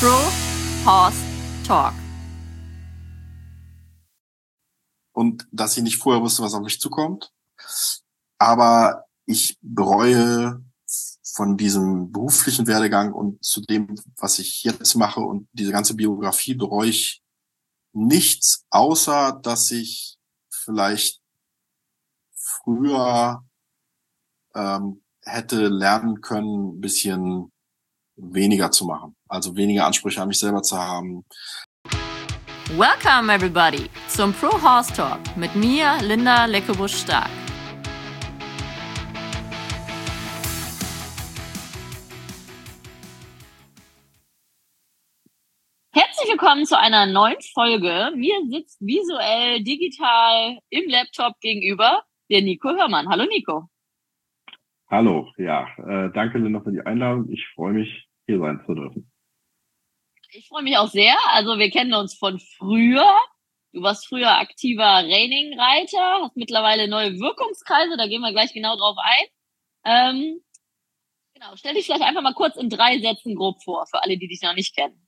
Pro Horse Talk. Und dass ich nicht vorher wusste, was auf mich zukommt. Aber ich bereue von diesem beruflichen Werdegang und zu dem, was ich jetzt mache und diese ganze Biografie, bereue ich nichts, außer dass ich vielleicht früher hätte lernen können, ein bisschen weniger zu machen. Also weniger Ansprüche an mich selber zu haben. Welcome everybody zum Pro Horse Talk mit mir, Linda Leckebusch-Stark. Herzlich willkommen zu einer neuen Folge. Mir sitzt visuell, digital im Laptop gegenüber der Nico Hörmann. Hallo Nico. Hallo, ja, danke Linda für die Einladung. Ich freue mich, hier sein zu dürfen. Ich freue mich auch sehr. Also wir kennen uns von früher. Du warst früher aktiver Reining-Reiter, hast mittlerweile neue Wirkungskreise, da gehen wir gleich genau drauf ein. Genau, stell dich vielleicht einfach mal kurz in 3 Sätzen grob vor, für alle, die dich noch nicht kennen.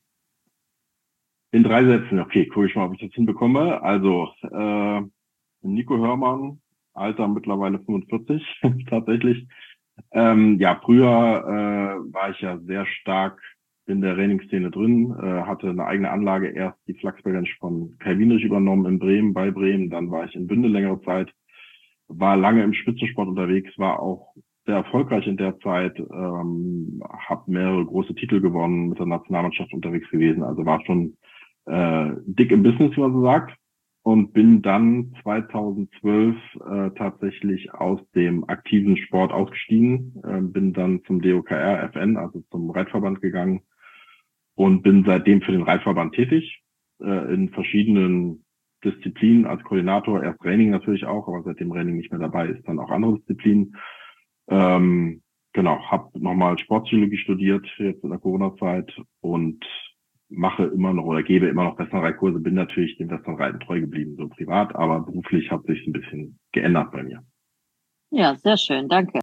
In 3 Sätzen, okay, gucke ich mal, ob ich das hinbekomme. Also, Nico Hörmann, Alter mittlerweile 45, tatsächlich. Ja, früher war ich ja sehr stark in der Reining-Szene drin, hatte eine eigene Anlage, erst die Flachsberg von Kai Wienrich übernommen in Bremen, bei Bremen, dann war ich in Bünde längere Zeit, war lange im Spitzensport unterwegs, war auch sehr erfolgreich in der Zeit, habe mehrere große Titel gewonnen, mit der Nationalmannschaft unterwegs gewesen, also war schon dick im Business, wie man so sagt, und bin dann 2012 tatsächlich aus dem aktiven Sport ausgestiegen, bin dann zum DOKR FN, also zum Reitverband gegangen und bin seitdem für den Reitverband tätig, in verschiedenen Disziplinen als Koordinator, erst Reining natürlich auch, aber seitdem Reining nicht mehr dabei ist, dann auch andere Disziplinen. Genau, habe nochmal Sportpsychologie studiert jetzt in der Corona-Zeit und mache immer noch oder gebe immer noch Westernreitkurse, bin natürlich dem Westernreiten treu geblieben, so privat, aber beruflich hat sich ein bisschen geändert bei mir. Ja, sehr schön, danke.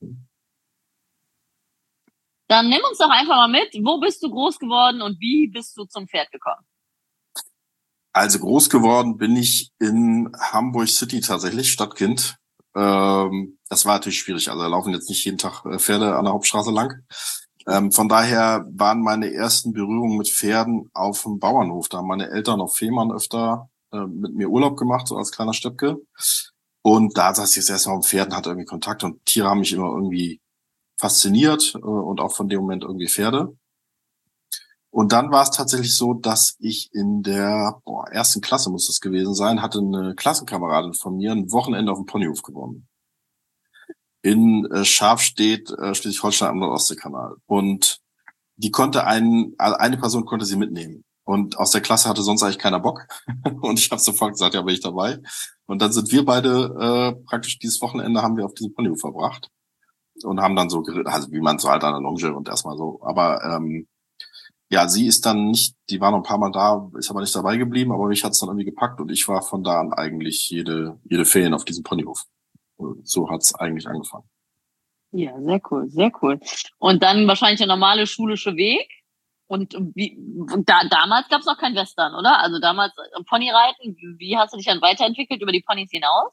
Dann nimm uns doch einfach mal mit, wo bist du groß geworden und wie bist du zum Pferd gekommen? Also groß geworden bin ich in Hamburg City tatsächlich, Stadtkind. Das war natürlich schwierig, also da laufen jetzt nicht jeden Tag Pferde an der Hauptstraße lang. Von daher waren meine ersten Berührungen mit Pferden auf dem Bauernhof. Da haben meine Eltern auf Fehmarn öfter mit mir Urlaub gemacht, so als kleiner Steppke. Und da saß ich jetzt erstmal auf Pferden, hatte irgendwie Kontakt und Tiere haben mich immer irgendwie fasziniert und auch von dem Moment irgendwie Pferde. Und dann war es tatsächlich so, dass ich in der ersten Klasse, muss das gewesen sein, hatte eine Klassenkameradin von mir ein Wochenende auf dem Ponyhof gewonnen. In Schafstedt, Schleswig-Holstein am Nordostseekanal. Und die konnte eine Person konnte sie mitnehmen. Und aus der Klasse hatte sonst eigentlich keiner Bock. Und ich habe sofort gesagt, ja, bin ich dabei. Und dann sind wir beide praktisch dieses Wochenende haben wir auf diesem Ponyhof verbracht. Und haben dann so geritten, also wie man so halt an der Longe und erstmal so. Aber ja, sie ist dann nicht, die war noch ein paar Mal da, ist aber nicht dabei geblieben, aber mich hat's dann irgendwie gepackt und ich war von da an eigentlich jede Ferien auf diesem Ponyhof. So hat's eigentlich angefangen. Ja, sehr cool, sehr cool. Und dann wahrscheinlich der normale schulische Weg. Und damals gab es noch kein Western, oder? Also damals Ponyreiten, wie hast du dich dann weiterentwickelt über die Ponys hinaus?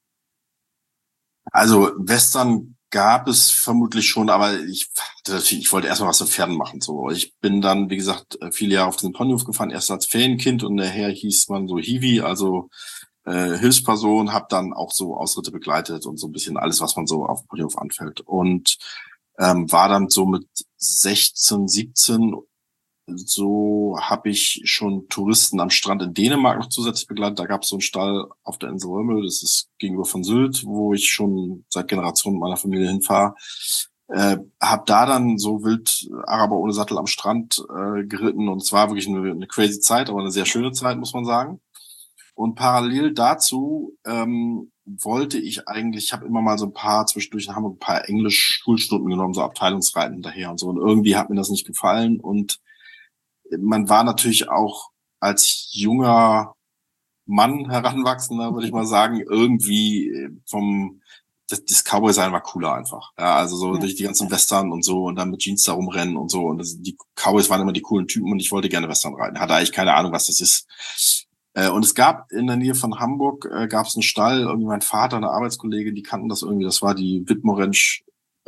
Also Western gab es vermutlich schon, aber ich wollte erstmal was mit Pferden machen. So, ich bin dann, wie gesagt, viele Jahre auf diesen Ponyhof gefahren, erst als Ferienkind und nachher hieß man so Hiwi, also Hilfsperson, habe dann auch so Ausritte begleitet und so ein bisschen alles, was man so auf dem Ponyhof anfällt. Und war dann so mit 16, 17, so habe ich schon Touristen am Strand in Dänemark noch zusätzlich begleitet. Da gab es so einen Stall auf der Insel Römel, das ist gegenüber von Sylt, wo ich schon seit Generationen mit meiner Familie hinfahre. Hab da dann so wild Araber ohne Sattel am Strand geritten und es war wirklich eine crazy Zeit, aber eine sehr schöne Zeit, muss man sagen. Und parallel dazu wollte ich eigentlich, ich habe immer mal so ein paar zwischendurch in Hamburg ein paar Englisch-Schulstunden genommen, so Abteilungsreiten hinterher und so. Und irgendwie hat mir das nicht gefallen. Und man war natürlich auch als junger Mann, Heranwachsender, würde ich mal sagen, irgendwie vom das Cowboy-Sein war cooler einfach. Ja, also so Ja. durch die ganzen Western und so und dann mit Jeans da rumrennen und so. Und die Cowboys waren immer die coolen Typen und ich wollte gerne Western reiten. Hatte eigentlich keine Ahnung, was das ist. Und es gab in der Nähe von Hamburg, gab es einen Stall, irgendwie mein Vater, eine Arbeitskollege, die kannten das irgendwie, das war die Wittmorensch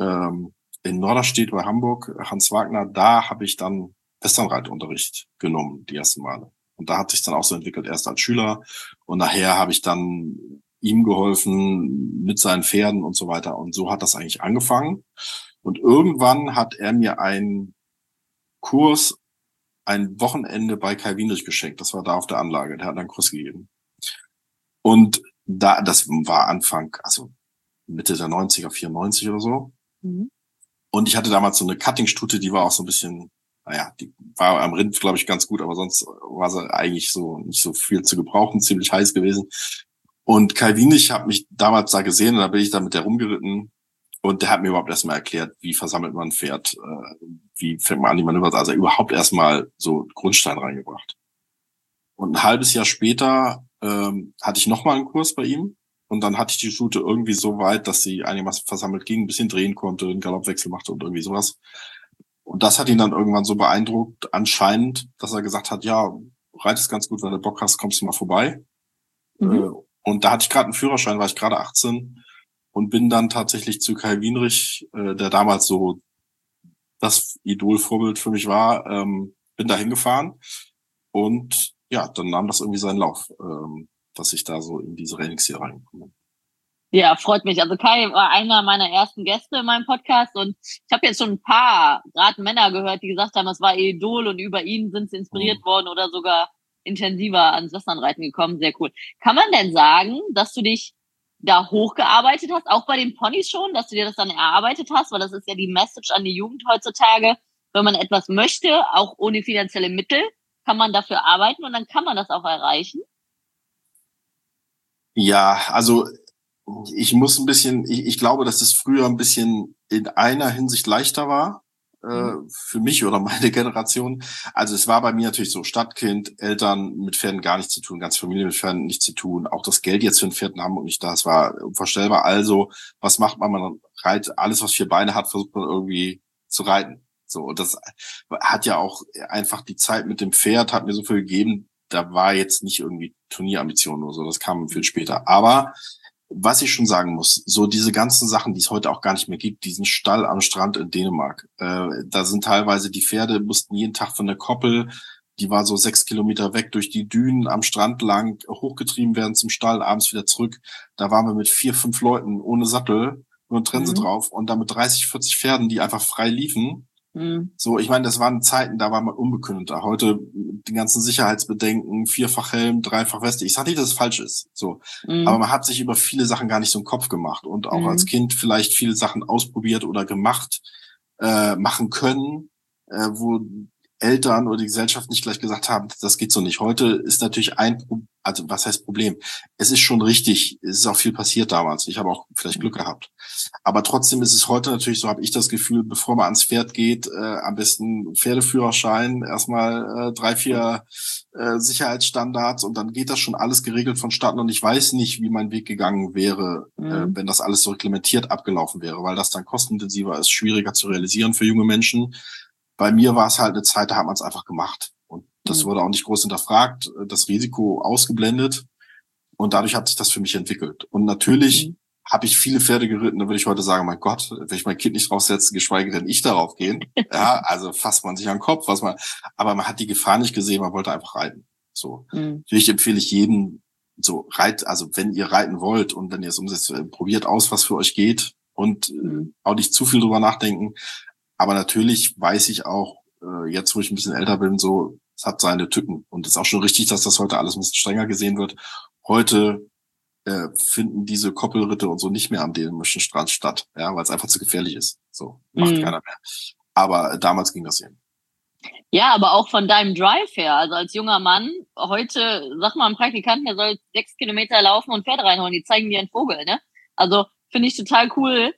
in Norderstedt bei Hamburg, Hans Wagner, da habe ich dann Westernreitunterricht genommen, die ersten Male. Und da hat sich dann auch so entwickelt, erst als Schüler und nachher habe ich dann ihm geholfen mit seinen Pferden und so weiter. Und so hat das eigentlich angefangen. Und irgendwann hat er mir einen Kurs, ein Wochenende bei Kai Wienrich geschenkt. Das war da auf der Anlage. Der hat einen Kurs gegeben. Und da, das war Anfang, also Mitte der 90er, 94 oder so. Mhm. Und ich hatte damals so eine Cutting-Stute, die war auch so ein bisschen, naja, die war am Rind, glaube ich, ganz gut, aber sonst war sie eigentlich so nicht so viel zu gebrauchen, ziemlich heiß gewesen. Und Kai Wienrich hat mich damals da gesehen und da bin ich da mit der rumgeritten und der hat mir überhaupt erstmal erklärt, wie versammelt man ein Pferd, wie fängt man an die Manöver, also überhaupt erstmal so Grundstein reingebracht. Und ein halbes Jahr später hatte ich nochmal einen Kurs bei ihm und dann hatte ich die Stute irgendwie so weit, dass sie einigermaßen versammelt ging, ein bisschen drehen konnte, einen Galoppwechsel machte und irgendwie sowas. Und das hat ihn dann irgendwann so beeindruckt, anscheinend, dass er gesagt hat, ja, reitest ganz gut, wenn du Bock hast, kommst du mal vorbei. Und da hatte ich gerade einen Führerschein, war ich gerade 18 und bin dann tatsächlich zu Kai Wienrich, der damals so das Idolvorbild für mich war, bin da hingefahren und ja, dann nahm das irgendwie seinen Lauf, dass ich da so in diese Trainingsserie reingekommen bin. Ja, freut mich. Also Kai war einer meiner ersten Gäste in meinem Podcast und ich habe jetzt schon ein paar gerade Männer gehört, die gesagt haben, es war ihr Idol und über ihn sind sie inspiriert worden oder sogar intensiver ans Westernreiten gekommen. Sehr cool. Kann man denn sagen, dass du dich da hochgearbeitet hast, auch bei den Ponys schon, dass du dir das dann erarbeitet hast? Weil das ist ja die Message an die Jugend heutzutage. Wenn man etwas möchte, auch ohne finanzielle Mittel, kann man dafür arbeiten und dann kann man das auch erreichen. Ja, also ich muss ein bisschen, ich glaube, dass es früher ein bisschen in einer Hinsicht leichter war, für mich oder meine Generation. Also es war bei mir natürlich so, Stadtkind, Eltern mit Pferden gar nichts zu tun, ganze Familie mit Pferden nichts zu tun. Auch das Geld jetzt für ein Pferd in Hamburg nicht da, es war unvorstellbar. Also, was macht man? Man reitet alles, was 4 Beine hat, versucht man irgendwie zu reiten. So, und das hat ja auch einfach die Zeit mit dem Pferd, hat mir so viel gegeben, da war jetzt nicht irgendwie Turnierambitionen oder so, das kam viel später. Aber was ich schon sagen muss, so diese ganzen Sachen, die es heute auch gar nicht mehr gibt, diesen Stall am Strand in Dänemark, da sind teilweise die Pferde, mussten jeden Tag von der Koppel, die war so 6 Kilometer weg, durch die Dünen am Strand lang hochgetrieben werden zum Stall, abends wieder zurück. Da waren wir mit 4, 5 Leuten ohne Sattel, nur eine Trense drauf und dann mit 30, 40 Pferden, die einfach frei liefen. So, ich meine, das waren Zeiten, da war man unbekümmerter. Heute die ganzen Sicherheitsbedenken, 4-fach Helm, 3-fach Weste. Ich sage nicht, dass es falsch ist. So, aber man hat sich über viele Sachen gar nicht so einen Kopf gemacht und auch als Kind vielleicht viele Sachen ausprobiert oder gemacht, machen können, wo Eltern oder die Gesellschaft nicht gleich gesagt haben, das geht so nicht. Heute ist natürlich also was heißt Problem? Es ist schon richtig, es ist auch viel passiert damals. Ich habe auch vielleicht Glück gehabt. Aber trotzdem ist es heute natürlich so, habe ich das Gefühl, bevor man ans Pferd geht, am besten Pferdeführerschein, erstmal 3, 4 Sicherheitsstandards und dann geht das schon alles geregelt vonstatten und ich weiß nicht, wie mein Weg gegangen wäre, wenn das alles so reglementiert abgelaufen wäre, weil das dann kostenintensiver ist, schwieriger zu realisieren für junge Menschen. Bei mir war es halt eine Zeit, da hat man es einfach gemacht. Und das wurde auch nicht groß hinterfragt, das Risiko ausgeblendet. Und dadurch hat sich das für mich entwickelt. Und natürlich habe ich viele Pferde geritten, da würde ich heute sagen, mein Gott, wenn ich mein Kind nicht draufsetze, geschweige denn ich darauf gehen. Ja, also fasst man sich an den Kopf, aber man hat die Gefahr nicht gesehen, man wollte einfach reiten. So. Natürlich empfehle ich jedem, so also wenn ihr reiten wollt und wenn ihr es umsetzt, probiert aus, was für euch geht und auch nicht zu viel drüber nachdenken. Aber natürlich weiß ich auch, jetzt wo ich ein bisschen älter bin, so, es hat seine Tücken. Und es ist auch schon richtig, dass das heute alles ein bisschen strenger gesehen wird. Heute finden diese Koppelritte und so nicht mehr am dänischen Strand statt, ja, weil es einfach zu gefährlich ist. So, macht keiner mehr. Aber damals ging das eben. Ja, aber auch von deinem Drive her, also als junger Mann, heute, sag mal, ein Praktikant, der soll 6 Kilometer laufen und Pferde reinholen, die zeigen dir einen Vogel, ne? Also, finde ich total cool.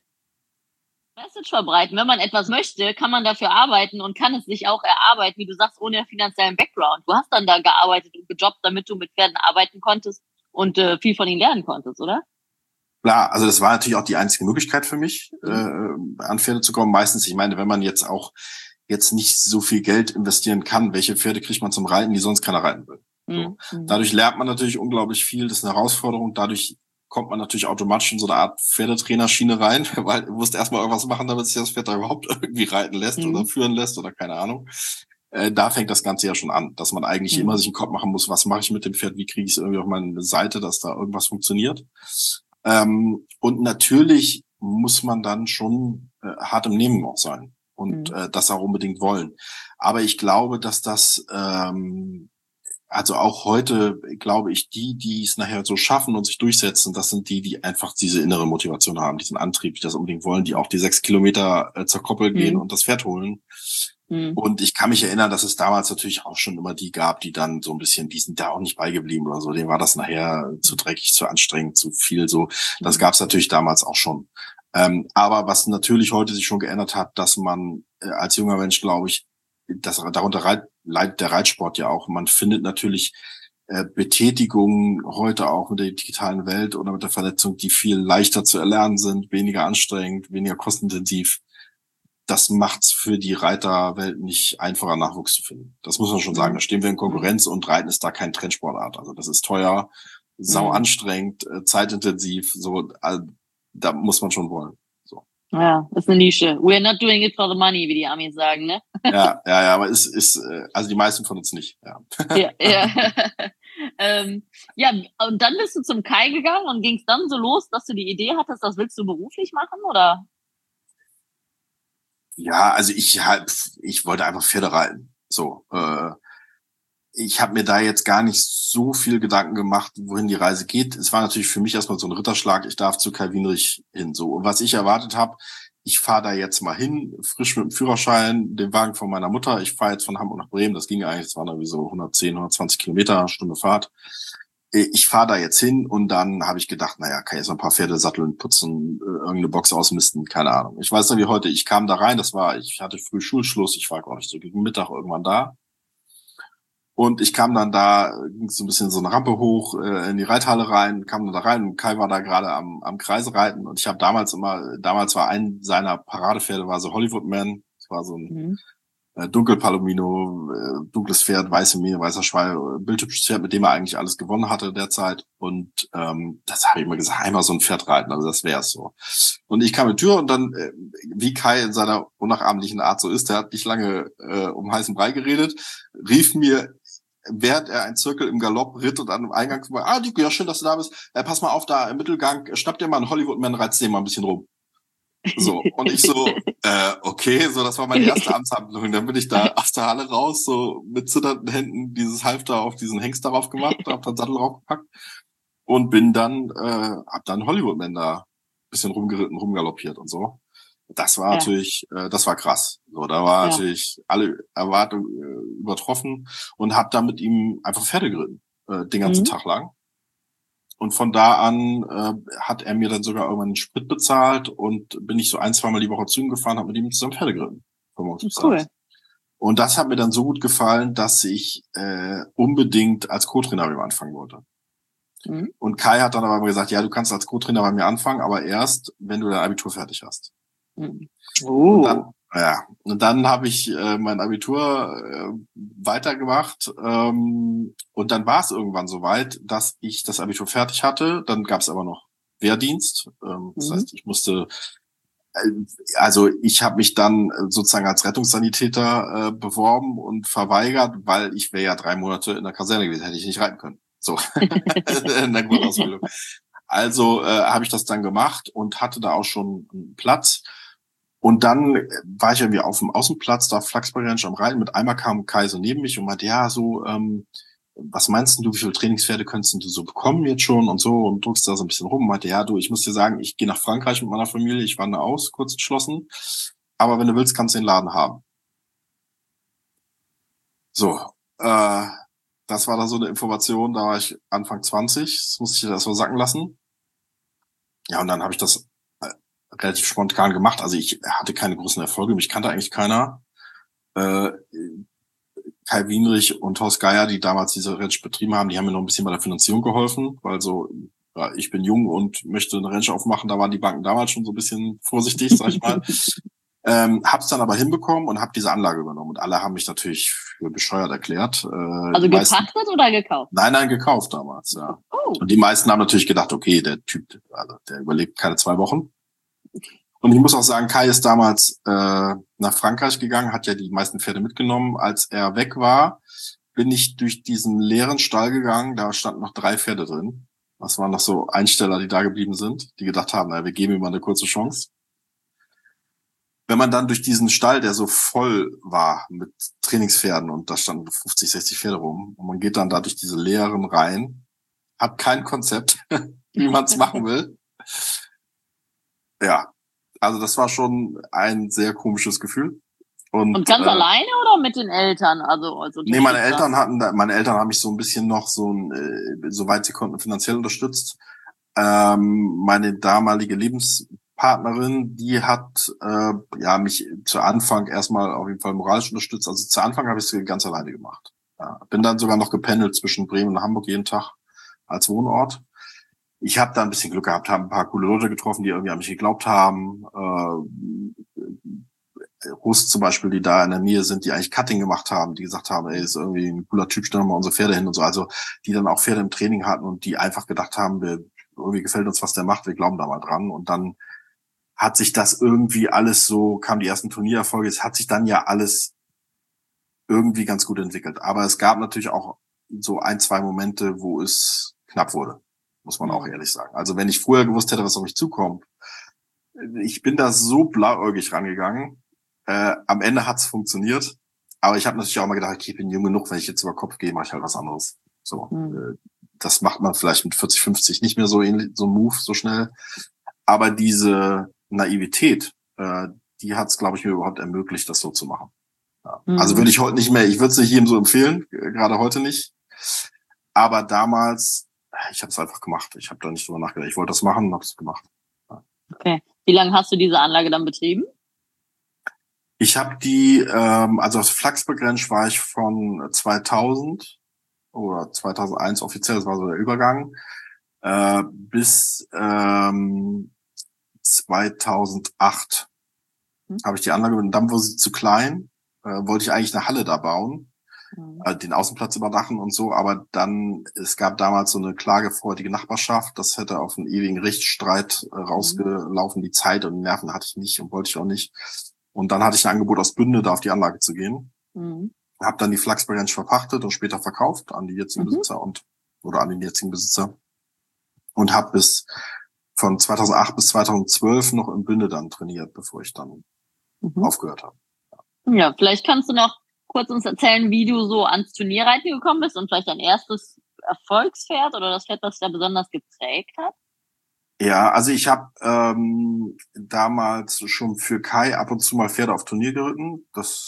Message verbreiten. Wenn man etwas möchte, kann man dafür arbeiten und kann es sich auch erarbeiten, wie du sagst, ohne finanziellen Background. Du hast dann da gearbeitet und gejobbt, damit du mit Pferden arbeiten konntest und viel von ihnen lernen konntest, oder? Klar, also das war natürlich auch die einzige Möglichkeit für mich, an Pferde zu kommen. Meistens, ich meine, wenn man jetzt nicht so viel Geld investieren kann, welche Pferde kriegt man zum Reiten, die sonst keiner reiten will. So. Dadurch lernt man natürlich unglaublich viel, das ist eine Herausforderung. Dadurch kommt man natürlich automatisch in so eine Art Pferdetrainerschiene rein, weil du musst erstmal irgendwas machen, damit sich das Pferd da überhaupt irgendwie reiten lässt oder führen lässt oder keine Ahnung. Da fängt das Ganze ja schon an, dass man eigentlich immer sich einen Kopf machen muss, was mache ich mit dem Pferd, wie kriege ich es irgendwie auf meine Seite, dass da irgendwas funktioniert. Und natürlich muss man dann schon hart im Nehmen auch sein und das auch unbedingt wollen. Aber ich glaube, dass das also auch heute, glaube ich, die es nachher so schaffen und sich durchsetzen, das sind die einfach diese innere Motivation haben, diesen Antrieb, die das unbedingt wollen, die auch die 6 Kilometer zur Koppel gehen und das Pferd holen. Und ich kann mich erinnern, dass es damals natürlich auch schon immer die gab, die dann so ein bisschen, die sind da auch nicht beigeblieben oder so. Denen war das nachher zu dreckig, zu anstrengend, zu viel so. Das gab es natürlich damals auch schon. Aber was natürlich heute sich schon geändert hat, dass man als junger Mensch, glaube ich, darunter leidet der Reitsport ja auch. Man findet natürlich Betätigungen heute auch mit der digitalen Welt oder mit der Vernetzung, die viel leichter zu erlernen sind, weniger anstrengend, weniger kostenintensiv. Das macht's für die Reiterwelt nicht einfacher, Nachwuchs zu finden. Das muss man schon sagen. Da stehen wir in Konkurrenz und Reiten ist da kein Trendsportart. Also das ist teuer, sau anstrengend, zeitintensiv. So, da muss man schon wollen. So. Ja, ist eine Nische. We're not doing it for the money, wie die Amis sagen, ne? Ja, aber also die meisten von uns nicht. Ja. Ja, und dann bist du zum Kai gegangen und ging's dann so los, dass du die Idee hattest, das willst du beruflich machen, oder? Ja, also ich wollte einfach Pferde reiten. So, ich habe mir da jetzt gar nicht so viel Gedanken gemacht, wohin die Reise geht. Es war natürlich für mich erstmal so ein Ritterschlag. Ich darf zu Kai Wienrich hin. So, und was ich erwartet habe, ich fahre da jetzt mal hin, frisch mit dem Führerschein, den Wagen von meiner Mutter. Ich fahre jetzt von Hamburg nach Bremen. Das ging eigentlich, das waren irgendwie so 110, 120 Kilometer, Stunde Fahrt. Ich fahre da jetzt hin und dann habe ich gedacht, naja, kann ich jetzt noch ein paar Pferde satteln, putzen, irgendeine Box ausmisten, keine Ahnung. Ich weiß noch wie heute, ich kam da rein, ich hatte früh Schulschluss, ich war, glaube ich, so gegen Mittag irgendwann da. Und ich kam dann da, ging so ein bisschen so eine Rampe hoch, in die Reithalle rein, kam dann da rein und Kai war da gerade am Kreise reiten und ich habe damals war ein seiner Paradepferde, war so Hollywood Man, das war so ein Dunkelpalomino, dunkles Pferd, weiße Mähne, weißer Schweif, bildhübsches Pferd, mit dem er eigentlich alles gewonnen hatte derzeit. Und das habe ich immer gesagt, einmal so ein Pferd reiten, also das wäre es so. Und ich kam in die Tür und dann, wie Kai in seiner unnachahmlichen Art so ist, der hat nicht lange um heißen Brei geredet, rief mir, während er einen Zirkel im Galopp ritt und an dem Eingang war, Nico, ja schön, dass du da bist, pass mal auf, da im Mittelgang, schnapp dir mal einen Hollywood-Man, reizt den mal ein bisschen rum. So, und ich so, okay, so, das war meine erste Amtshandlung. Dann bin ich da aus der Halle raus, so mit zitternden Händen dieses Halfter auf diesen Hengst darauf gemacht, hab dann Sattel draufgepackt und bin dann, hab dann Hollywood-Man da ein bisschen rumgeritten, rumgaloppiert und so. Das war natürlich, das war krass. So, da war natürlich alle Erwartungen übertroffen und hab da mit ihm einfach Pferde geritten, den ganzen Tag lang. Und von da an hat er mir dann sogar irgendwann den Sprit bezahlt und bin ich so 1-2 Mal die Woche zu ihm gefahren, habe mit ihm zusammen Pferde geritten. Cool. Und das hat mir dann so gut gefallen, dass ich unbedingt als Co-Trainer bei ihm anfangen wollte. Und Kai hat dann aber gesagt, ja, du kannst als Co-Trainer bei mir anfangen, aber erst, wenn du dein Abitur fertig hast. Und dann habe ich mein Abitur weitergemacht und dann war es irgendwann soweit, dass ich das Abitur fertig hatte. Dann gab es aber noch Wehrdienst. Das heißt, ich musste, also ich habe mich dann sozusagen als Rettungssanitäter beworben und verweigert, weil ich wäre ja 3 Monate in der Kaserne gewesen, hätte ich nicht reiten können. So in der Grundausbildung. Also habe ich das dann gemacht und hatte da auch schon einen Platz. Und dann war ich irgendwie auf dem Außenplatz, da Flachsberg Ranch am Reiten. Mit einmal kam Kai so neben mich und meinte, ja, so, was meinst du, wie viele Trainingspferde könntest du so bekommen jetzt schon und so? Und druckst da so ein bisschen rum und meinte, ja, du, ich muss dir sagen, ich gehe nach Frankreich mit meiner Familie, ich wandere aus, kurz entschlossen. Aber wenn du willst, kannst du den Laden haben. So, das war da so eine Information, da war ich Anfang 20, das musste ich erst mal sacken lassen. Ja, und dann habe ich das relativ spontan gemacht. Also ich hatte keine großen Erfolge, mich kannte eigentlich keiner. Kai Wienrich und Horst Geier, die damals diese Ranch betrieben haben, die haben mir noch ein bisschen bei der Finanzierung geholfen, weil so ja, ich bin jung und möchte eine Ranch aufmachen. Da waren die Banken damals schon so ein bisschen vorsichtig, sag ich mal. Hab's dann aber hinbekommen und habe diese Anlage übernommen. Und alle haben mich natürlich für bescheuert erklärt. Also gepachtet oder gekauft? Nein, gekauft damals, ja. Oh. Und die meisten haben natürlich gedacht, okay, der Typ, also der überlebt keine 2 Wochen. Und ich muss auch sagen, Kai ist damals nach Frankreich gegangen, hat ja die meisten Pferde mitgenommen. Als er weg war, bin ich durch diesen leeren Stall gegangen. Da standen noch 3 Pferde drin. Das waren noch so Einsteller, die da geblieben sind, die gedacht haben, wir geben ihm mal eine kurze Chance. Wenn man dann durch diesen Stall, der so voll war mit Trainingspferden und da standen 50, 60 Pferde rum und man geht dann da durch diese leeren Reihen, hat kein Konzept, wie man es machen will. Ja, also das war schon ein sehr komisches Gefühl. Und ganz alleine oder mit den Eltern? Nee, meine Eltern haben mich so ein bisschen noch soweit sie konnten, finanziell unterstützt. Meine damalige Lebenspartnerin, die hat mich zu Anfang erstmal auf jeden Fall moralisch unterstützt. Also zu Anfang habe ich es ganz alleine gemacht. Ja, bin dann sogar noch gependelt zwischen Bremen und Hamburg jeden Tag als Wohnort. Ich habe da ein bisschen Glück gehabt, habe ein paar coole Leute getroffen, die irgendwie an mich geglaubt haben. Russ zum Beispiel, die da in der Nähe sind, die eigentlich Cutting gemacht haben, die gesagt haben, ey, ist irgendwie ein cooler Typ, stellen wir mal unsere Pferde hin und so. Also die dann auch Pferde im Training hatten und die einfach gedacht haben, irgendwie gefällt uns, was der macht, wir glauben da mal dran. Und dann hat sich das irgendwie alles so, kamen die ersten Turniererfolge, es hat sich dann ja alles irgendwie ganz gut entwickelt. Aber es gab natürlich auch so 1, 2 Momente, wo es knapp wurde, muss man auch ehrlich sagen. Also wenn ich früher gewusst hätte, was auf mich zukommt, ich bin da so blauäugig rangegangen. Am Ende hat's funktioniert, aber ich habe natürlich auch mal gedacht, okay, ich bin jung genug, wenn ich jetzt über Kopf gehe, mache ich halt was anderes. So, das macht man vielleicht mit 40, 50 nicht mehr so ähnlich, so ein Move so schnell. Aber diese Naivität, die hat's, glaube ich, mir überhaupt ermöglicht, das so zu machen. Ja. Also würde ich heute nicht mehr, ich würde es nicht jedem so empfehlen, gerade heute nicht. Aber damals, ich habe es einfach gemacht. Ich habe da nicht drüber nachgedacht. Ich wollte das machen und habe es gemacht. Ja. Okay. Wie lange hast du diese Anlage dann betrieben? Ich habe die, also auf Flachsburg Ranch war ich von 2000 oder 2001 offiziell, das war so der Übergang, bis 2008 habe ich die Anlage, und dann wurde sie zu klein, wollte ich eigentlich eine Halle da bauen, den Außenplatz überdachen und so, aber dann, es gab damals so eine klagefreudige Nachbarschaft, das hätte auf einen ewigen Rechtsstreit rausgelaufen, die Zeit und die Nerven hatte ich nicht und wollte ich auch nicht. Und dann hatte ich ein Angebot aus Bünde, da auf die Anlage zu gehen. Habe dann die Flachsburg Ranch verpachtet und später verkauft an die jetzigen Besitzer oder an den jetzigen Besitzer. Und habe von 2008 bis 2012 noch in Bünde dann trainiert, bevor ich dann aufgehört habe. Ja, vielleicht kannst du noch kurz uns erzählen, wie du so ans Turnierreiten gekommen bist und vielleicht dein erstes Erfolgspferd oder das Pferd, das dich da besonders geprägt hat. Ja, also ich habe damals schon für Kai ab und zu mal Pferde auf Turnier geritten.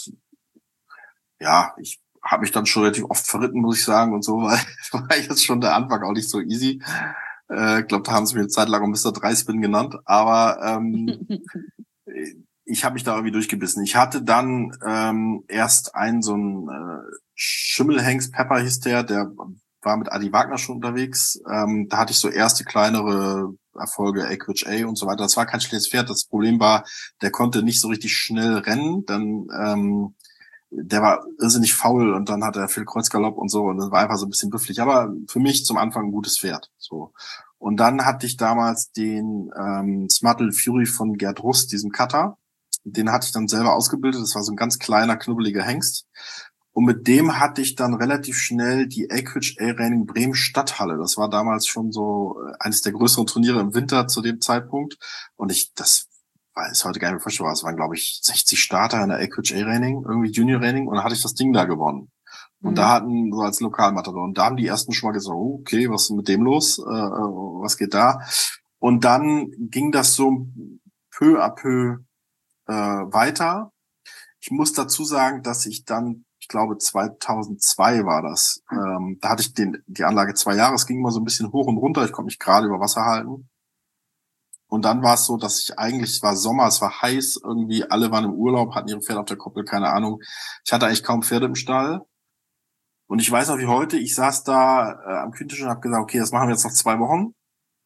Ich habe mich dann schon relativ oft verritten, muss ich sagen, und so, weil war jetzt schon der Anfang auch nicht so easy. Ich glaube, da haben sie mir eine Zeit lang Mr. Dreispin genannt, aber ich habe mich da irgendwie durchgebissen. Ich hatte dann erst so einen Schimmelhengst, Pepper hieß der war mit Adi Wagner schon unterwegs. Da hatte ich so erste kleinere Erfolge, Equidge A und so weiter. Das war kein schlechtes Pferd. Das Problem war, der konnte nicht so richtig schnell rennen. Dann der war irrsinnig faul und dann hat er viel Kreuzgalopp und so und das war einfach so ein bisschen büffelig. Aber für mich zum Anfang ein gutes Pferd. So. Und dann hatte ich damals den Smuttle Fury von Gerd Rust, diesem Cutter. Den hatte ich dann selber ausgebildet. Das war so ein ganz kleiner, knubbeliger Hengst. Und mit dem hatte ich dann relativ schnell die Equidge A-Reining Bremen Stadthalle. Das war damals schon so eines der größeren Turniere im Winter zu dem Zeitpunkt. Und das weiß heute gar nicht mehr vorstellbar. Es waren, glaube ich, 60 Starter in der Equidge A-Reining, irgendwie Junior-Reining. Und dann hatte ich das Ding da gewonnen. Und da hatten, so als Lokalmatador. Und da haben die ersten schon mal gesagt, oh, okay, was ist mit dem los? Was geht da? Und dann ging das so peu à peu weiter. Ich muss dazu sagen, dass ich dann, ich glaube 2002 war das, da hatte ich die Anlage 2 Jahre, es ging immer so ein bisschen hoch und runter, ich konnte mich gerade über Wasser halten. Und dann war es so, dass es war Sommer, es war heiß, irgendwie alle waren im Urlaub, hatten ihre Pferde auf der Koppel, keine Ahnung. Ich hatte eigentlich kaum Pferde im Stall. Und ich weiß noch wie heute, ich saß da am Küchentisch und habe gesagt, okay, das machen wir jetzt noch 2 Wochen.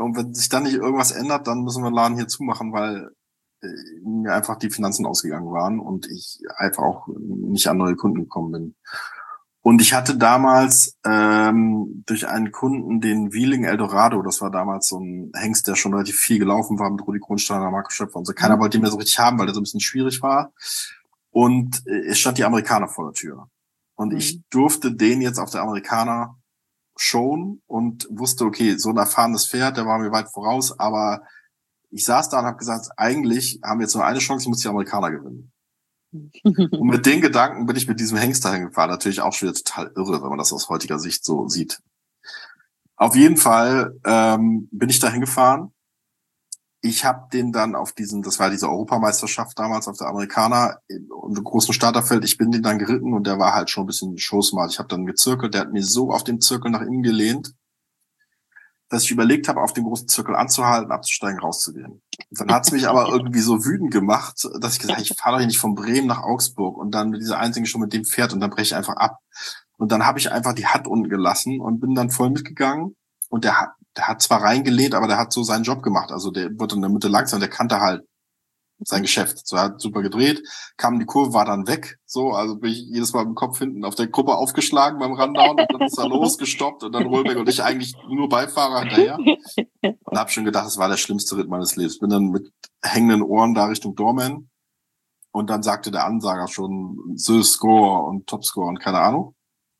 Und wenn sich dann nicht irgendwas ändert, dann müssen wir den Laden hier zumachen, weil mir einfach die Finanzen ausgegangen waren und ich einfach auch nicht an neue Kunden gekommen bin. Und ich hatte damals durch einen Kunden den Wheeling Eldorado, das war damals so ein Hengst, der schon relativ viel gelaufen war mit Rudi Kronsteiner, Marco Schöpfer und so. Keiner wollte ihn mehr so richtig haben, weil der so ein bisschen schwierig war. Und es stand die Amerikaner vor der Tür. Und ich durfte den jetzt auf der Amerikaner showen und wusste, okay, so ein erfahrenes Pferd, der war mir weit voraus, aber ich saß da und habe gesagt, eigentlich haben wir jetzt nur eine Chance, ich muss die Amerikaner gewinnen. Und mit den Gedanken bin ich mit diesem Hengst dahin gefahren. Natürlich auch schon wieder total irre, wenn man das aus heutiger Sicht so sieht. Auf jeden Fall bin ich dahin gefahren. Ich habe den dann auf das war diese Europameisterschaft damals auf der Amerikaner und im großen Starterfeld, ich bin den dann geritten und der war halt schon ein bisschen showsmart. Ich habe dann gezirkelt, der hat mir so auf dem Zirkel nach innen gelehnt, dass ich überlegt habe, auf dem großen Zirkel anzuhalten, abzusteigen, rauszugehen. Und dann hat's mich aber irgendwie so wütend gemacht, dass ich gesagt habe, ich fahre doch hier nicht von Bremen nach Augsburg und dann mit dieser einzigen schon mit dem Pferd und dann breche ich einfach ab. Und dann habe ich einfach die Hand unten gelassen und bin dann voll mitgegangen und der hat zwar reingelehnt, aber der hat so seinen Job gemacht. Also der wurde in der Mitte langsam, der kannte halt sein Geschäft. So, er hat super gedreht, kam die Kurve, war dann weg. So, also bin ich jedes Mal mit dem Kopf hinten auf der Gruppe aufgeschlagen beim Rundown und dann ist er losgestoppt und dann Rollback und ich eigentlich nur Beifahrer hinterher. Und habe schon gedacht, das war der schlimmste Ritt meines Lebens. Bin dann mit hängenden Ohren da Richtung Dorman und dann sagte der Ansager schon Score und Topscore und keine Ahnung.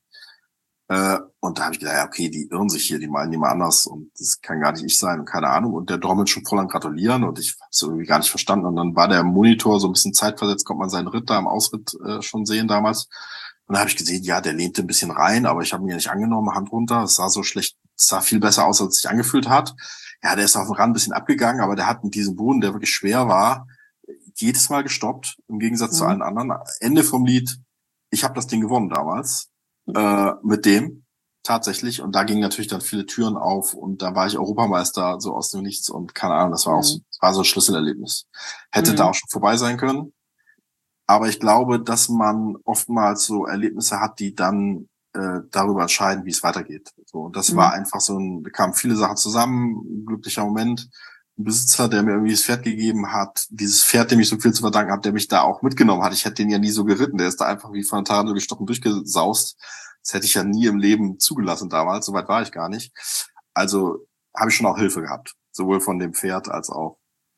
Und da habe ich gedacht, ja, okay, die irren sich hier, die meinen die mal anders und das kann gar nicht ich sein und keine Ahnung. Und der Dorman schon voll am Gratulieren und ich habe es irgendwie gar nicht verstanden. Und dann war der Monitor so ein bisschen zeitversetzt, konnte man seinen Ritt da im Ausritt schon sehen damals. Und da habe ich gesehen, ja, der lehnte ein bisschen rein, aber ich habe ihn ja nicht angenommen, Hand runter. Es sah so schlecht, es sah viel besser aus, als es sich angefühlt hat. Ja, der ist auf dem Rand ein bisschen abgegangen, aber der hat mit diesem Boden, der wirklich schwer war, jedes Mal gestoppt, im Gegensatz zu allen anderen. Ende vom Lied, ich habe das Ding gewonnen damals. Mit dem tatsächlich und da gingen natürlich dann viele Türen auf und da war ich Europameister so aus dem Nichts und keine Ahnung, das war auch das war so ein Schlüsselerlebnis. Hätte da auch schon vorbei sein können, aber ich glaube, dass man oftmals so Erlebnisse hat, die dann darüber entscheiden, wie es weitergeht. So, und das war einfach da kamen viele Sachen zusammen, ein glücklicher Moment. Ein Besitzer, der mir irgendwie das Pferd gegeben hat, dieses Pferd, dem ich so viel zu verdanken habe, der mich da auch mitgenommen hat. Ich hätte den ja nie so geritten. Der ist da einfach wie von der Tarantel gestochen durchgesaust. Das hätte ich ja nie im Leben zugelassen damals. Soweit war ich gar nicht. Also habe ich schon auch Hilfe gehabt. Sowohl von dem Pferd als auch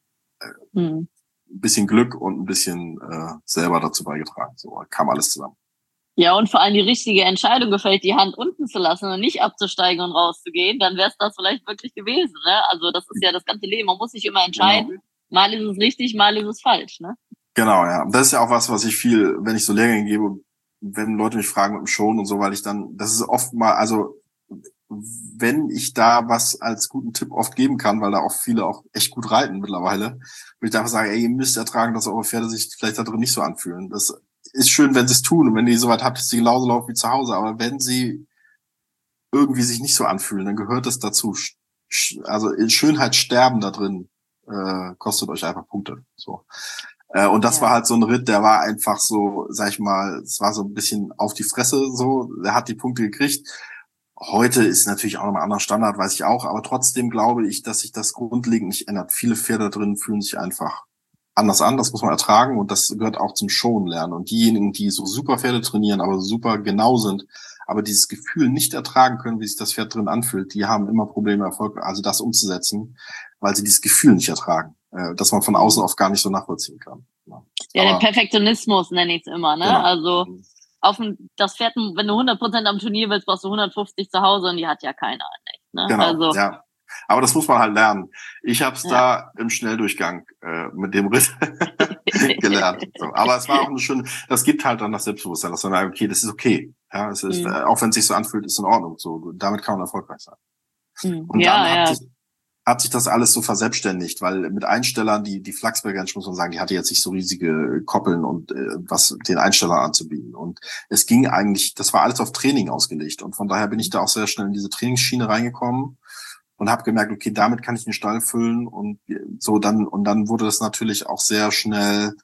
ein bisschen Glück und ein bisschen selber dazu beigetragen. So kam alles zusammen. Ja, und vor allem die richtige Entscheidung gefällt, die Hand unten zu lassen und nicht abzusteigen und rauszugehen, dann wäre es das vielleicht wirklich gewesen, ne? Also das ist ja das ganze Leben. Man muss sich immer entscheiden. Genau. Mal ist es richtig, mal ist es falsch, ne? Genau, ja. Das ist ja auch was ich viel, wenn ich so Lehrgänge gebe, wenn Leute mich fragen mit dem Schonen und so, weil ich dann, das ist oft mal, also wenn ich da was als guten Tipp oft geben kann, weil da auch viele auch echt gut reiten mittlerweile, würde ich einfach sagen, ey, ihr müsst ertragen, dass eure Pferde sich vielleicht da drin nicht so anfühlen. Das ist schön, wenn sie es tun und wenn ihr soweit habt, dass sie genauso laufen wie zu Hause, aber wenn sie irgendwie sich nicht so anfühlen, dann gehört es dazu. Also in Schönheit sterben da drin kostet euch einfach Punkte. So. Und das war halt so ein Ritt, der war einfach so, sag ich mal, es war so ein bisschen auf die Fresse so, der hat die Punkte gekriegt. Heute ist natürlich auch noch ein anderer Standard, weiß ich auch, aber trotzdem glaube ich, dass sich das grundlegend nicht ändert. Viele Pferde drin fühlen sich einfach anders an, das muss man ertragen und das gehört auch zum Showen lernen. Und diejenigen, die so super Pferde trainieren, aber super genau sind, aber dieses Gefühl nicht ertragen können, wie sich das Pferd drin anfühlt, die haben immer Probleme, Erfolg, also das umzusetzen, weil sie dieses Gefühl nicht ertragen, dass man von außen oft gar nicht so nachvollziehen kann. Ja, der Perfektionismus nenne ich es immer, ne? Genau. Also das Pferd, wenn du 100% am Turnier willst, brauchst du 150 zu Hause und die hat ja keiner, ne? Genau, also, ja. Aber das muss man halt lernen. Ich habe es da im Schnelldurchgang mit dem Ritt gelernt. So. Aber es war auch eine schöne, das gibt halt dann das Selbstbewusstsein, dass man sagt, okay, das ist okay. Ja, es ist, auch wenn es sich so anfühlt, ist in Ordnung. So, damit kann man erfolgreich sein. Und dann hat sich das alles so verselbstständigt, weil mit Einstellern, die Flachsberger, muss man sagen, die hatte jetzt nicht so riesige Koppeln und was den Einstellern anzubieten. Und es ging eigentlich, das war alles auf Training ausgelegt. Und von daher bin ich da auch sehr schnell in diese Trainingsschiene reingekommen. Und habe gemerkt, okay, damit kann ich den Stall füllen und dann wurde das natürlich auch sehr schnell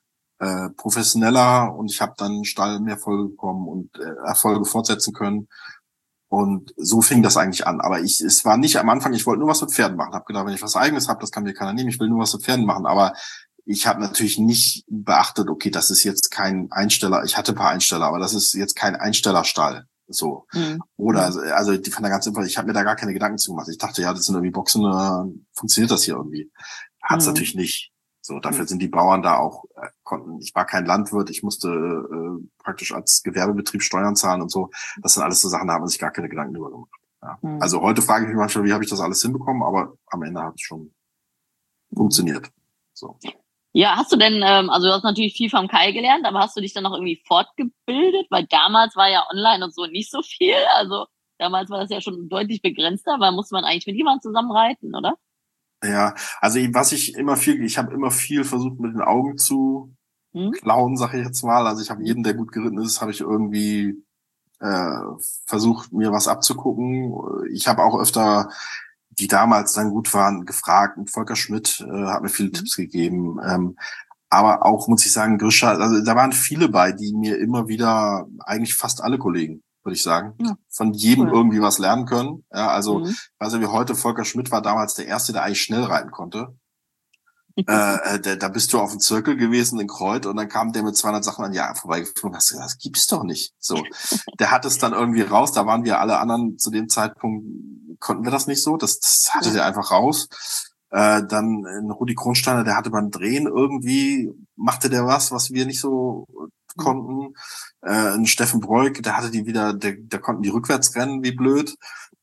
professioneller und ich habe dann Stall mehr Erfolge bekommen und Erfolge fortsetzen können. Und so fing das eigentlich an. Aber es war nicht am Anfang, ich wollte nur was mit Pferden machen. Habe gedacht, wenn ich was Eigenes habe, das kann mir keiner nehmen. Ich will nur was mit Pferden machen. Aber ich habe natürlich nicht beachtet, okay, das ist jetzt kein Einsteller. Ich hatte ein paar Einsteller, aber das ist jetzt kein Einstellerstall. So. Oder, also die von der ganzen, ich habe mir da gar keine Gedanken zu gemacht. Ich dachte, ja, das sind irgendwie Boxen, funktioniert das hier irgendwie. Hat's natürlich nicht. So, dafür sind die Bauern da auch, ich war kein Landwirt, ich musste praktisch als Gewerbebetrieb Steuern zahlen und so. Das sind alles so Sachen, da hat man sich gar keine Gedanken drüber gemacht. Ja. Also heute frage ich mich manchmal, wie habe ich das alles hinbekommen, aber am Ende hat es schon funktioniert. So. Ja, hast du denn, also du hast natürlich viel vom Kai gelernt, aber hast du dich dann noch irgendwie fortgebildet? Weil damals war ja online und so nicht so viel. Also damals war das ja schon deutlich begrenzter, weil musste man eigentlich mit jemandem zusammen reiten, oder? Ja, also ich habe immer viel versucht mit den Augen zu klauen, sage ich jetzt mal. Also ich habe jeden, der gut geritten ist, habe ich irgendwie versucht, mir was abzugucken. Ich habe auch öfter, die damals dann gut waren, gefragt. Und Volker Schmidt hat mir viele Tipps gegeben. Aber auch, muss ich sagen, Grisha, also da waren viele bei, die mir immer wieder, eigentlich fast alle Kollegen, würde ich sagen, von jedem irgendwie was lernen können. Ja, also, wie heute, Volker Schmidt war damals der Erste, der eigentlich schnell reiten konnte. Da bist du auf dem Zirkel gewesen in Kreuth und dann kam der mit 200 Sachen an dir vorbeigeflogen und hast gesagt, das gibt's doch nicht. So, der hat es dann irgendwie raus, da waren wir alle anderen zu dem Zeitpunkt, konnten wir das nicht so, das hatte der einfach raus. Dann Rudi Kronsteiner, der hatte beim Drehen irgendwie, machte der was wir nicht so konnten. Ein Steffen Breuk, der hatte der konnten die rückwärts rennen, wie blöd.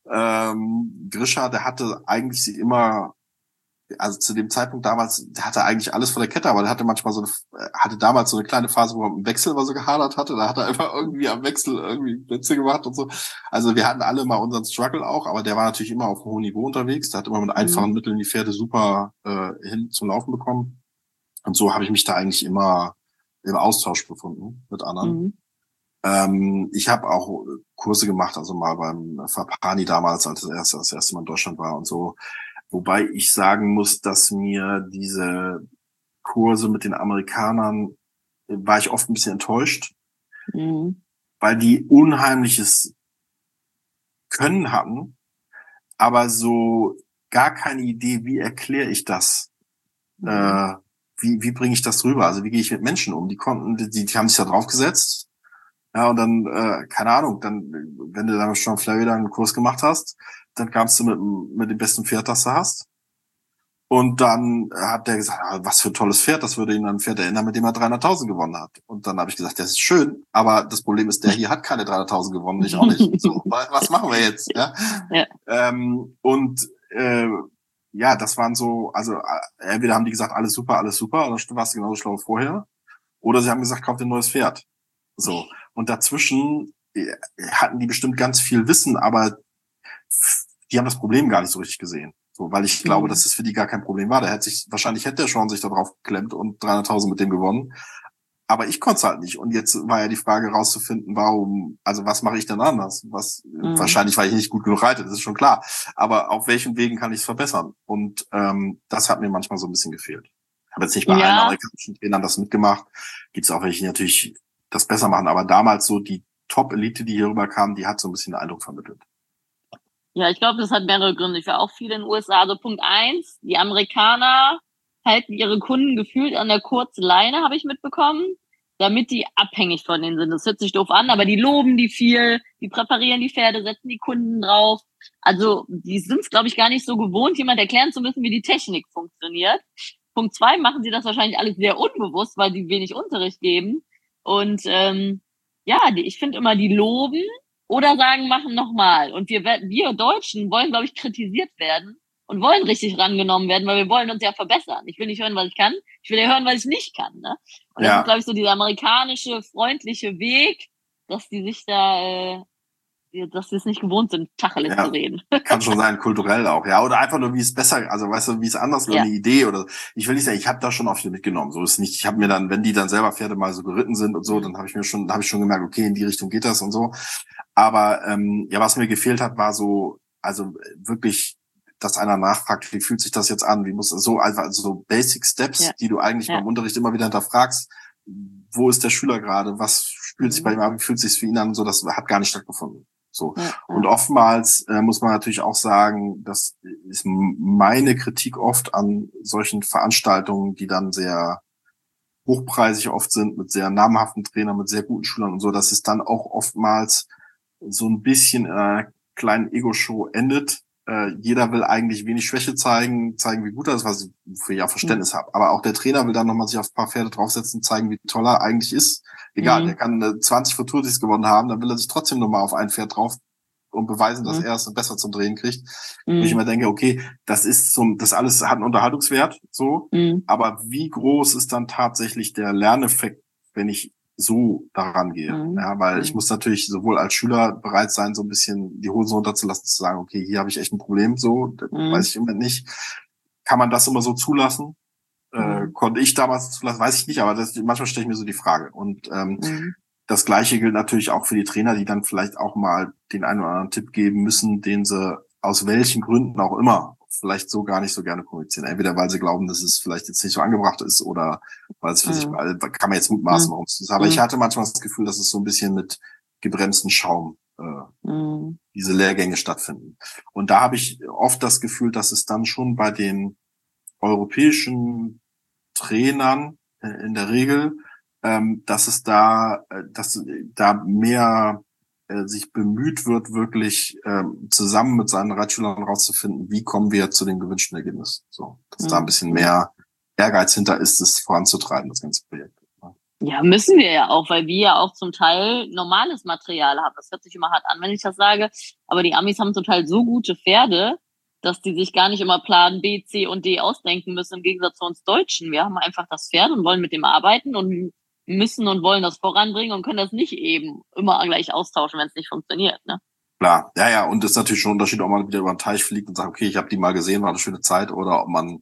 Grisha, der hatte eigentlich sie immer, also zu dem Zeitpunkt damals, der hatte eigentlich alles vor der Kette, aber der hatte manchmal hatte damals so eine kleine Phase, wo er im Wechsel immer so gehadert hatte, da hat er einfach irgendwie am Wechsel irgendwie Plätze gemacht und so. Also wir hatten alle mal unseren Struggle auch, aber der war natürlich immer auf einem hohen Niveau unterwegs, der hat immer mit einfachen Mitteln die Pferde super hin zum Laufen bekommen. Und so habe ich mich da eigentlich immer im Austausch befunden mit anderen. Ich habe auch Kurse gemacht, also mal beim Fapani damals, als das erste Mal in Deutschland war und so. Wobei ich sagen muss, dass mir diese Kurse mit den Amerikanern, war ich oft ein bisschen enttäuscht, weil die unheimliches Können hatten, aber so gar keine Idee, wie erkläre ich das? Wie bringe ich das rüber? Also wie gehe ich mit Menschen um? Die haben sich da draufgesetzt. Ja, und dann, keine Ahnung, wenn du dann schon vielleicht wieder einen Kurs gemacht hast, dann kamst du mit dem besten Pferd, das du hast. Und dann hat der gesagt, was für ein tolles Pferd, das würde ihn an ein Pferd erinnern, mit dem er 300.000 gewonnen hat. Und dann habe ich gesagt, das ist schön, aber das Problem ist, der hier hat keine 300.000 gewonnen, ich auch nicht. So, was machen wir jetzt? Ja. Ja, das waren so, also entweder haben die gesagt, alles super, und dann warst du genauso schlau vorher. Oder sie haben gesagt, kauft ein neues Pferd. So. Und dazwischen hatten die bestimmt ganz viel Wissen, aber die haben das Problem gar nicht so richtig gesehen. So, weil ich glaube, dass es für die gar kein Problem war. Wahrscheinlich hätte der schon sich da drauf geklemmt und 300.000 mit dem gewonnen. Aber ich konnte es halt nicht. Und jetzt war ja die Frage rauszufinden, was mache ich denn anders? Wahrscheinlich, weil ich nicht gut genug reite, das ist schon klar. Aber auf welchen Wegen kann ich es verbessern? Und das hat mir manchmal so ein bisschen gefehlt. Ich habe jetzt nicht bei allen amerikanischen Trainern das mitgemacht. Gibt es auch welche, die natürlich das besser machen. Aber damals so die Top-Elite, die hier rüberkam, die hat so ein bisschen den Eindruck vermittelt. Ja, ich glaube, das hat mehrere Gründe. Ich war auch viel in den USA. Also Punkt 1, die Amerikaner halten ihre Kunden gefühlt an der kurzen Leine, habe ich mitbekommen, damit die abhängig von denen sind. Das hört sich doof an, aber die loben die viel, die präparieren die Pferde, setzen die Kunden drauf. Also die sind es, glaube ich, gar nicht so gewohnt, jemand erklären zu müssen, wie die Technik funktioniert. Punkt 2, machen sie das wahrscheinlich alles sehr unbewusst, weil sie wenig Unterricht geben. Und ich finde immer, die loben oder sagen, machen nochmal. Und wir Deutschen wollen, glaube ich, kritisiert werden und wollen richtig rangenommen werden, weil wir wollen uns ja verbessern. Ich will nicht hören, was ich kann. Ich will ja hören, was ich nicht kann. Ne? Und das ist, glaube ich, so dieser amerikanische, freundliche Weg, dass die sich da, dass sie es nicht gewohnt sind, Tacheles zu reden. Kann schon sein, kulturell auch, ja. Oder einfach nur, wie es besser, also weißt du, wie es anders wäre, eine Idee oder ich will nicht sagen, ich habe da schon auch viel mitgenommen. So ist es nicht. Ich habe mir dann, wenn die dann selber Pferde mal so geritten sind und so, dann habe ich schon gemerkt, okay, in die Richtung geht das und so. Aber was mir gefehlt hat, war so, also wirklich, dass einer nachfragt, wie fühlt sich das jetzt an? Wie muss so einfach, also so Basic Steps, die du eigentlich beim Unterricht immer wieder hinterfragst. Wo ist der Schüler gerade? Was fühlt sich bei ihm an? Wie fühlt sich für ihn an? So, das hat gar nicht stattgefunden. So. Ja, Und oftmals muss man natürlich auch sagen, das ist meine Kritik oft an solchen Veranstaltungen, die dann sehr hochpreisig oft sind, mit sehr namhaften Trainern, mit sehr guten Schülern und so, dass es dann auch oftmals so ein bisschen in einer kleinen Ego-Show endet. Jeder will eigentlich wenig Schwäche zeigen, wie gut er ist, was ich für ja Verständnis habe. Aber auch der Trainer will dann nochmal sich auf ein paar Pferde draufsetzen, zeigen, wie toll er eigentlich ist. Egal, der kann 20 Futursis gewonnen haben, dann will er sich trotzdem nochmal auf ein Pferd drauf und beweisen, dass er es besser zum Drehen kriegt. Wo ich immer denke, okay, das alles hat einen Unterhaltungswert, so. Aber wie groß ist dann tatsächlich der Lerneffekt, wenn ich so daran gehe? Ja, weil ich muss natürlich sowohl als Schüler bereit sein, so ein bisschen die Hosen runterzulassen, zu sagen, okay, hier habe ich echt ein Problem, so, das weiß ich im Moment nicht. Kann man das immer so zulassen? Konnte ich damals zulassen, weiß ich nicht, aber manchmal stelle ich mir so die Frage. Und das Gleiche gilt natürlich auch für die Trainer, die dann vielleicht auch mal den einen oder anderen Tipp geben müssen, den sie aus welchen Gründen auch immer vielleicht so gar nicht so gerne kommunizieren. Entweder weil sie glauben, dass es vielleicht jetzt nicht so angebracht ist oder weil es für sich, kann man jetzt mutmaßen, warum es ist. Aber ich hatte manchmal das Gefühl, dass es so ein bisschen mit gebremsten Schaum diese Lehrgänge stattfinden. Und da habe ich oft das Gefühl, dass es dann schon bei den europäischen Trainern in der Regel, dass da mehr sich bemüht wird, wirklich zusammen mit seinen Reitschülern rauszufinden, wie kommen wir zu dem gewünschten Ergebnis. So, dass da ein bisschen mehr Ehrgeiz hinter ist, es voranzutreiben, das ganze Projekt. Ja, müssen wir ja auch, weil wir ja auch zum Teil normales Material haben. Das hört sich immer hart an, wenn ich das sage. Aber die Amis haben zum Teil so gute Pferde, dass die sich gar nicht immer Plan B, C und D ausdenken müssen, im Gegensatz zu uns Deutschen. Wir haben einfach das Pferd und wollen mit dem arbeiten und müssen und wollen das voranbringen und können das nicht eben immer gleich austauschen, wenn es nicht funktioniert, ne? Klar, ja, und das ist natürlich schon ein Unterschied, ob man wieder über den Teich fliegt und sagt, okay, ich habe die mal gesehen, war eine schöne Zeit, oder ob man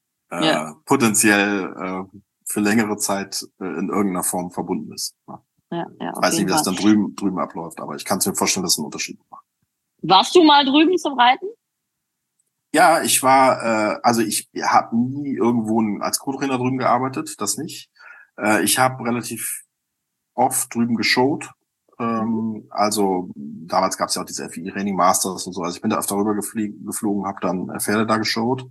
potenziell für längere Zeit in irgendeiner Form verbunden ist. Ne? Ja, ich weiß nicht, wie das dann drüben abläuft, aber ich kann es mir vorstellen, dass es einen Unterschied macht. Warst du mal drüben zum Reiten? Ja, ich war, ich habe nie irgendwo als Co-Trainer drüben gearbeitet, das nicht. Ich habe relativ oft drüben geshowt. Also damals gab es ja auch diese FI Reining Masters und so. Also ich bin da öfter rüber geflogen, habe dann Pferde da geshowt.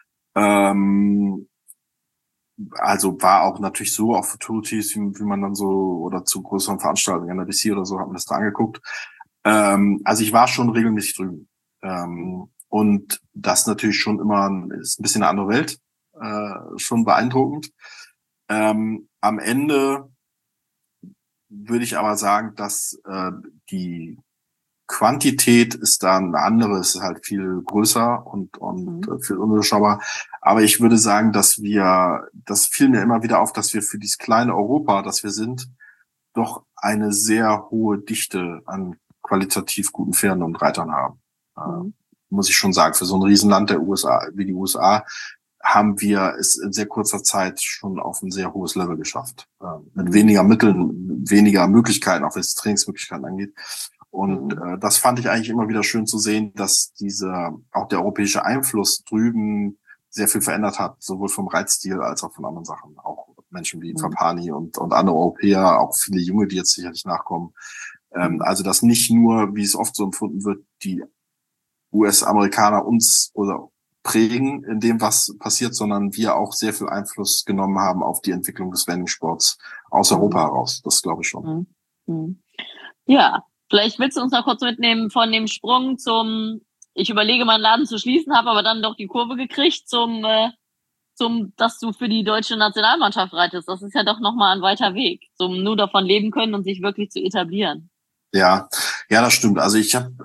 Also war auch natürlich so auf Futurities, wie man dann so, oder zu größeren Veranstaltungen, in der BC oder so, hat man das da angeguckt. Also ich war schon regelmäßig drüben. Und das natürlich schon immer ist ein bisschen eine andere Welt, schon beeindruckend. Am Ende würde ich aber sagen, dass die Quantität ist da eine andere, ist halt viel größer und viel unüberschaubar. Aber ich würde sagen, das fiel mir immer wieder auf, dass wir für dieses kleine Europa, das wir sind, doch eine sehr hohe Dichte an qualitativ guten Pferden und Reitern haben. Muss ich schon sagen, für so ein Riesenland der USA, wie die USA, haben wir es in sehr kurzer Zeit schon auf ein sehr hohes Level geschafft. Mit weniger Mitteln, weniger Möglichkeiten, auch was Trainingsmöglichkeiten angeht. Und das fand ich eigentlich immer wieder schön zu sehen, dass auch der europäische Einfluss drüben sehr viel verändert hat, sowohl vom Reitstil als auch von anderen Sachen. Auch Menschen wie Fapani und andere Europäer, auch viele Junge, die jetzt sicherlich nachkommen. Also dass nicht nur, wie es oft so empfunden wird, die US-Amerikaner uns oder prägen in dem, was passiert, sondern wir auch sehr viel Einfluss genommen haben auf die Entwicklung des Reining-Sports aus Europa heraus. Das glaube ich schon. Ja, vielleicht willst du uns noch kurz mitnehmen von dem Sprung ich überlege, meinen Laden zu schließen, habe aber dann doch die Kurve gekriegt dass du für die deutsche Nationalmannschaft reitest. Das ist ja doch nochmal ein weiter Weg, zum nur davon leben können und sich wirklich zu etablieren. Ja, das stimmt. Also ich habe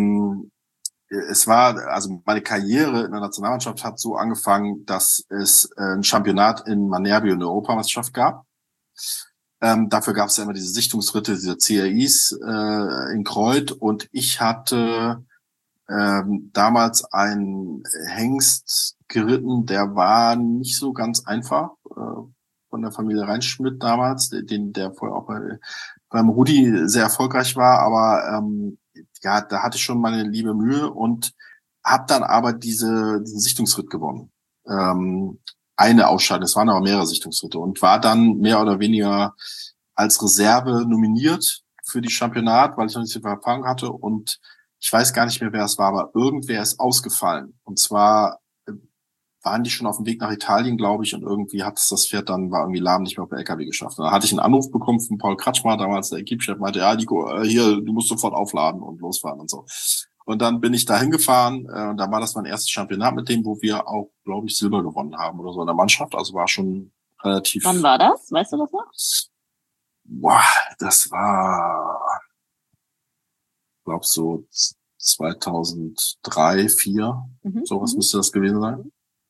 meine Karriere in der Nationalmannschaft hat so angefangen, dass es ein Championat in Manerbi und eine Europameisterschaft gab. Dafür gab es ja immer diese Sichtungsritte, diese CRIs in Kreuth, und ich hatte damals einen Hengst geritten, der war nicht so ganz einfach, von der Familie Reinschmidt damals, der vorher auch beim Rudi sehr erfolgreich war, aber da hatte ich schon meine liebe Mühe und habe dann aber diesen Sichtungsritt gewonnen. Eine Ausscheidung, es waren aber mehrere Sichtungsritte, und war dann mehr oder weniger als Reserve nominiert für die Championat, weil ich noch nicht so viel Erfahrung hatte und ich weiß gar nicht mehr, wer es war, aber irgendwer ist ausgefallen. Und zwar waren die schon auf dem Weg nach Italien, glaube ich, und irgendwie hat es das Pferd dann, war irgendwie lahm, nicht mehr auf der LKW geschafft. Und dann hatte ich einen Anruf bekommen von Paul Kratschmer, damals der Equipchef, meinte, ja, Nico, hier, du musst sofort aufladen und losfahren und so. Und dann bin ich da hingefahren, und da war das mein erstes Championat mit dem, wo wir auch, glaube ich, Silber gewonnen haben oder so in der Mannschaft. Also war schon relativ. Wann war das? Weißt du das noch? Boah, das war, glaube so 2003, 2004, sowas müsste das gewesen sein.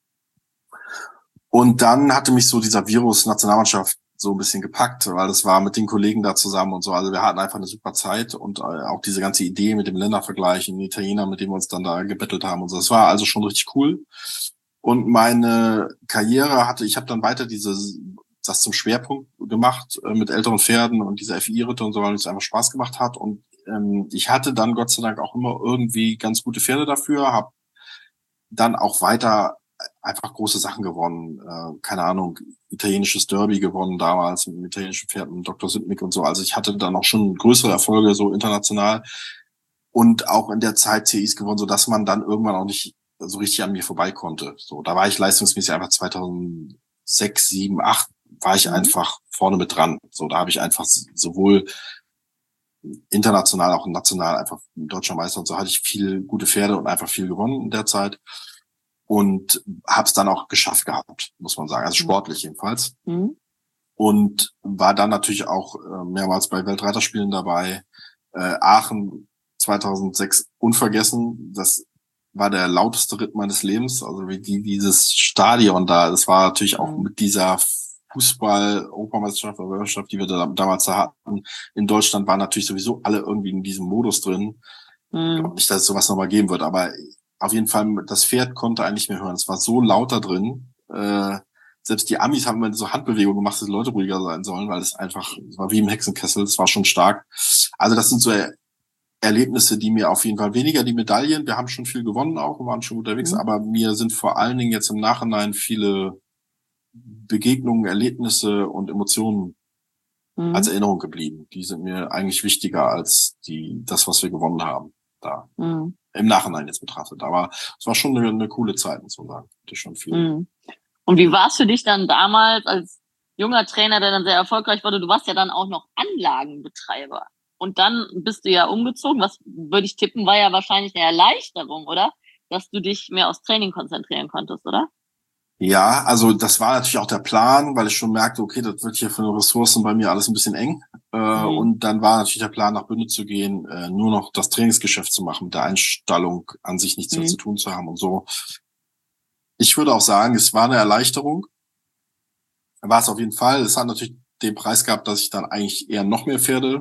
Und dann hatte mich so dieser Virus Nationalmannschaft so ein bisschen gepackt, weil das war mit den Kollegen da zusammen und so. Also wir hatten einfach eine super Zeit und auch diese ganze Idee mit dem Ländervergleich, den Italiener, mit dem wir uns dann da gebettelt haben und so. Das war also schon richtig cool. Und meine Karriere ich habe dann weiter das zum Schwerpunkt gemacht mit älteren Pferden und diese FI-Ritte und so, weil es einfach Spaß gemacht hat. Und ich hatte dann Gott sei Dank auch immer irgendwie ganz gute Pferde dafür, habe dann auch weiter einfach große Sachen gewonnen. Keine Ahnung, italienisches Derby gewonnen damals mit dem italienischen Pferd und Dr. Sidmick und so. Also ich hatte dann auch schon größere Erfolge so international und auch in der Zeit CIs gewonnen, so dass man dann irgendwann auch nicht so richtig an mir vorbei konnte. So, da war ich leistungsmäßig einfach 2006, 7, 8 war ich einfach vorne mit dran. So, da habe ich einfach sowohl international, auch national einfach deutscher Meister und so hatte ich viele gute Pferde und einfach viel gewonnen in der Zeit und habe es dann auch geschafft gehabt, muss man sagen, also sportlich jedenfalls. Und war dann natürlich auch mehrmals bei Weltreiterspielen dabei. Aachen 2006 unvergessen, das war der lauteste Ritt meines Lebens, also wie dieses Stadion da, das war natürlich auch mit dieser Fußball-Europameisterschaft oder Weltmeisterschaft, die wir damals da hatten, in Deutschland waren natürlich sowieso alle irgendwie in diesem Modus drin. Ich glaube nicht, dass es sowas nochmal geben wird, aber auf jeden Fall, das Pferd konnte eigentlich nicht mehr hören. Es war so laut da drin. Selbst die Amis haben so Handbewegungen gemacht, dass die Leute ruhiger sein sollen, weil es war wie im Hexenkessel, es war schon stark. Also das sind so Erlebnisse, die mir auf jeden Fall weniger die Medaillen, wir haben schon viel gewonnen auch und waren schon unterwegs, aber mir sind vor allen Dingen jetzt im Nachhinein viele Begegnungen, Erlebnisse und Emotionen als Erinnerung geblieben. Die sind mir eigentlich wichtiger als das, was wir gewonnen haben. Da im Nachhinein jetzt betrachtet. Aber es war schon eine coole Zeit, muss man sagen. Hatte schon viel. Und wie war es für dich dann damals als junger Trainer, der dann sehr erfolgreich wurde? Du warst ja dann auch noch Anlagenbetreiber. Und dann bist du ja umgezogen. Was würde ich tippen, war ja wahrscheinlich eine Erleichterung, oder? Dass du dich mehr aufs Training konzentrieren konntest, oder? Ja, also das war natürlich auch der Plan, weil ich schon merkte, okay, das wird hier von den Ressourcen bei mir alles ein bisschen eng. Und dann war natürlich der Plan, nach Bünde zu gehen, nur noch das Trainingsgeschäft zu machen, mit der Einstallung an sich nichts mehr zu tun zu haben und so. Ich würde auch sagen, es war eine Erleichterung. War es auf jeden Fall. Es hat natürlich den Preis gehabt, dass ich dann eigentlich eher noch mehr Pferde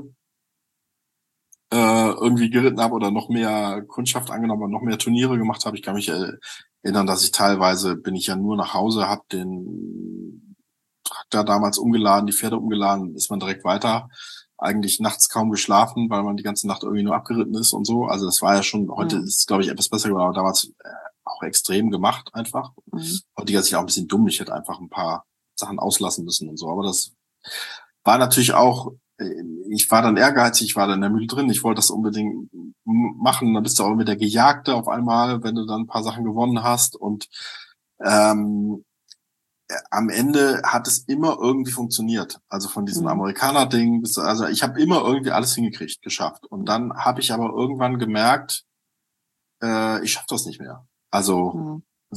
irgendwie geritten habe oder noch mehr Kundschaft angenommen und noch mehr Turniere gemacht habe. Ich kann mich erinnern, dass ich teilweise bin ich ja nur nach Hause, habe den Traktor damals umgeladen, die Pferde umgeladen, ist man direkt weiter. Eigentlich nachts kaum geschlafen, weil man die ganze Nacht irgendwie nur abgeritten ist und so. Also das war ja schon, heute ist es, glaube ich, etwas besser geworden, aber damals auch extrem gemacht einfach. Heute ist ich auch ein bisschen dumm, ich hätte einfach ein paar Sachen auslassen müssen und so. Aber das war natürlich auch, ich war dann ehrgeizig, ich war dann in der Mühle drin, ich wollte das unbedingt machen, dann bist du auch wieder der Gejagte auf einmal, wenn du dann ein paar Sachen gewonnen hast und am Ende hat es immer irgendwie funktioniert. Also von diesem Amerikaner-Ding, also ich habe immer irgendwie alles hingekriegt, geschafft. Und dann habe ich aber irgendwann gemerkt, ich schaffe das nicht mehr. Also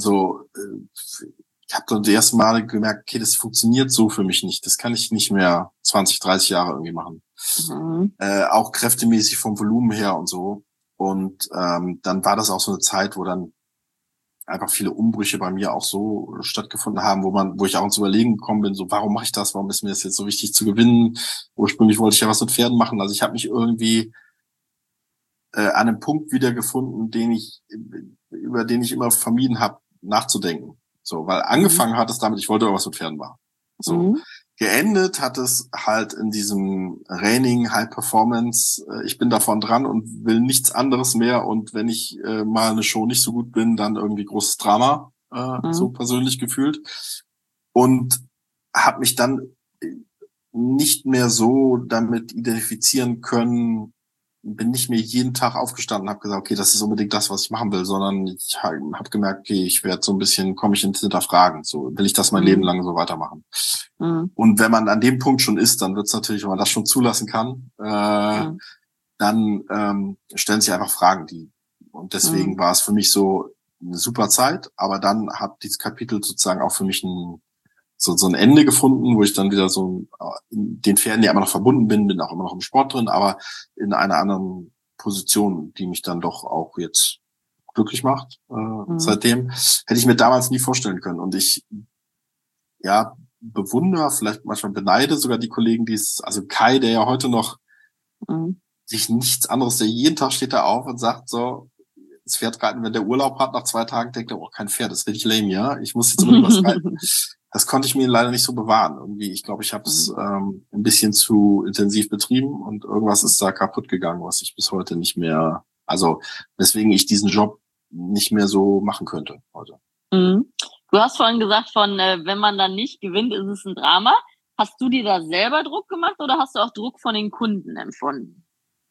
ich habe dann die ersten Male gemerkt, okay, das funktioniert so für mich nicht. Das kann ich nicht mehr 20, 30 Jahre irgendwie machen. Auch kräftemäßig vom Volumen her und so. Und dann war das auch so eine Zeit, wo dann einfach viele Umbrüche bei mir auch so stattgefunden haben, wo ich auch ins Überlegen gekommen bin, so warum mache ich das? Warum ist mir das jetzt so wichtig zu gewinnen? Ursprünglich wollte ich ja was mit Pferden machen. Also ich habe mich irgendwie an einem Punkt wiedergefunden, über den ich immer vermieden habe, nachzudenken. So, weil angefangen hat es damit, ich wollte irgendwas mit Pferden machen. So. Geendet hat es halt in diesem Reining, High Performance. Ich bin davon dran und will nichts anderes mehr. Und wenn ich mal eine Show nicht so gut bin, dann irgendwie großes Drama, so persönlich gefühlt. Und habe mich dann nicht mehr so damit identifizieren können, bin nicht mehr jeden Tag aufgestanden und habe gesagt, okay, das ist unbedingt das, was ich machen will, sondern ich habe gemerkt, okay, ich werde so ein bisschen, komme ich ins Hinterfragen, so will ich das mein Leben lang so weitermachen. Und wenn man an dem Punkt schon ist, dann wird es natürlich, wenn man das schon zulassen kann, dann stellen sich einfach Fragen, und deswegen war es für mich so eine super Zeit, aber dann hat dieses Kapitel sozusagen auch für mich so ein Ende gefunden, wo ich dann wieder so in den Pferden ja immer noch verbunden bin auch immer noch im Sport drin, aber in einer anderen Position, die mich dann doch auch jetzt glücklich macht. Seitdem hätte ich mir damals nie vorstellen können. Und ich bewundere, vielleicht manchmal beneide sogar die Kollegen, also Kai, der ja heute noch sich nichts anderes, der jeden Tag steht da auf und sagt so, das Pferd reiten, wenn der Urlaub hat, nach 2 Tagen denkt er, oh, kein Pferd, das ist richtig lame, ja. Ich muss jetzt unbedingt was reiten. Das konnte ich mir leider nicht so bewahren. Irgendwie, ich glaube, ich habe es ein bisschen zu intensiv betrieben und irgendwas ist da kaputt gegangen, was ich bis heute nicht mehr, also weswegen ich diesen Job nicht mehr so machen könnte heute. Du hast vorhin gesagt, wenn man dann nicht gewinnt, ist es ein Drama. Hast du dir da selber Druck gemacht oder hast du auch Druck von den Kunden empfunden?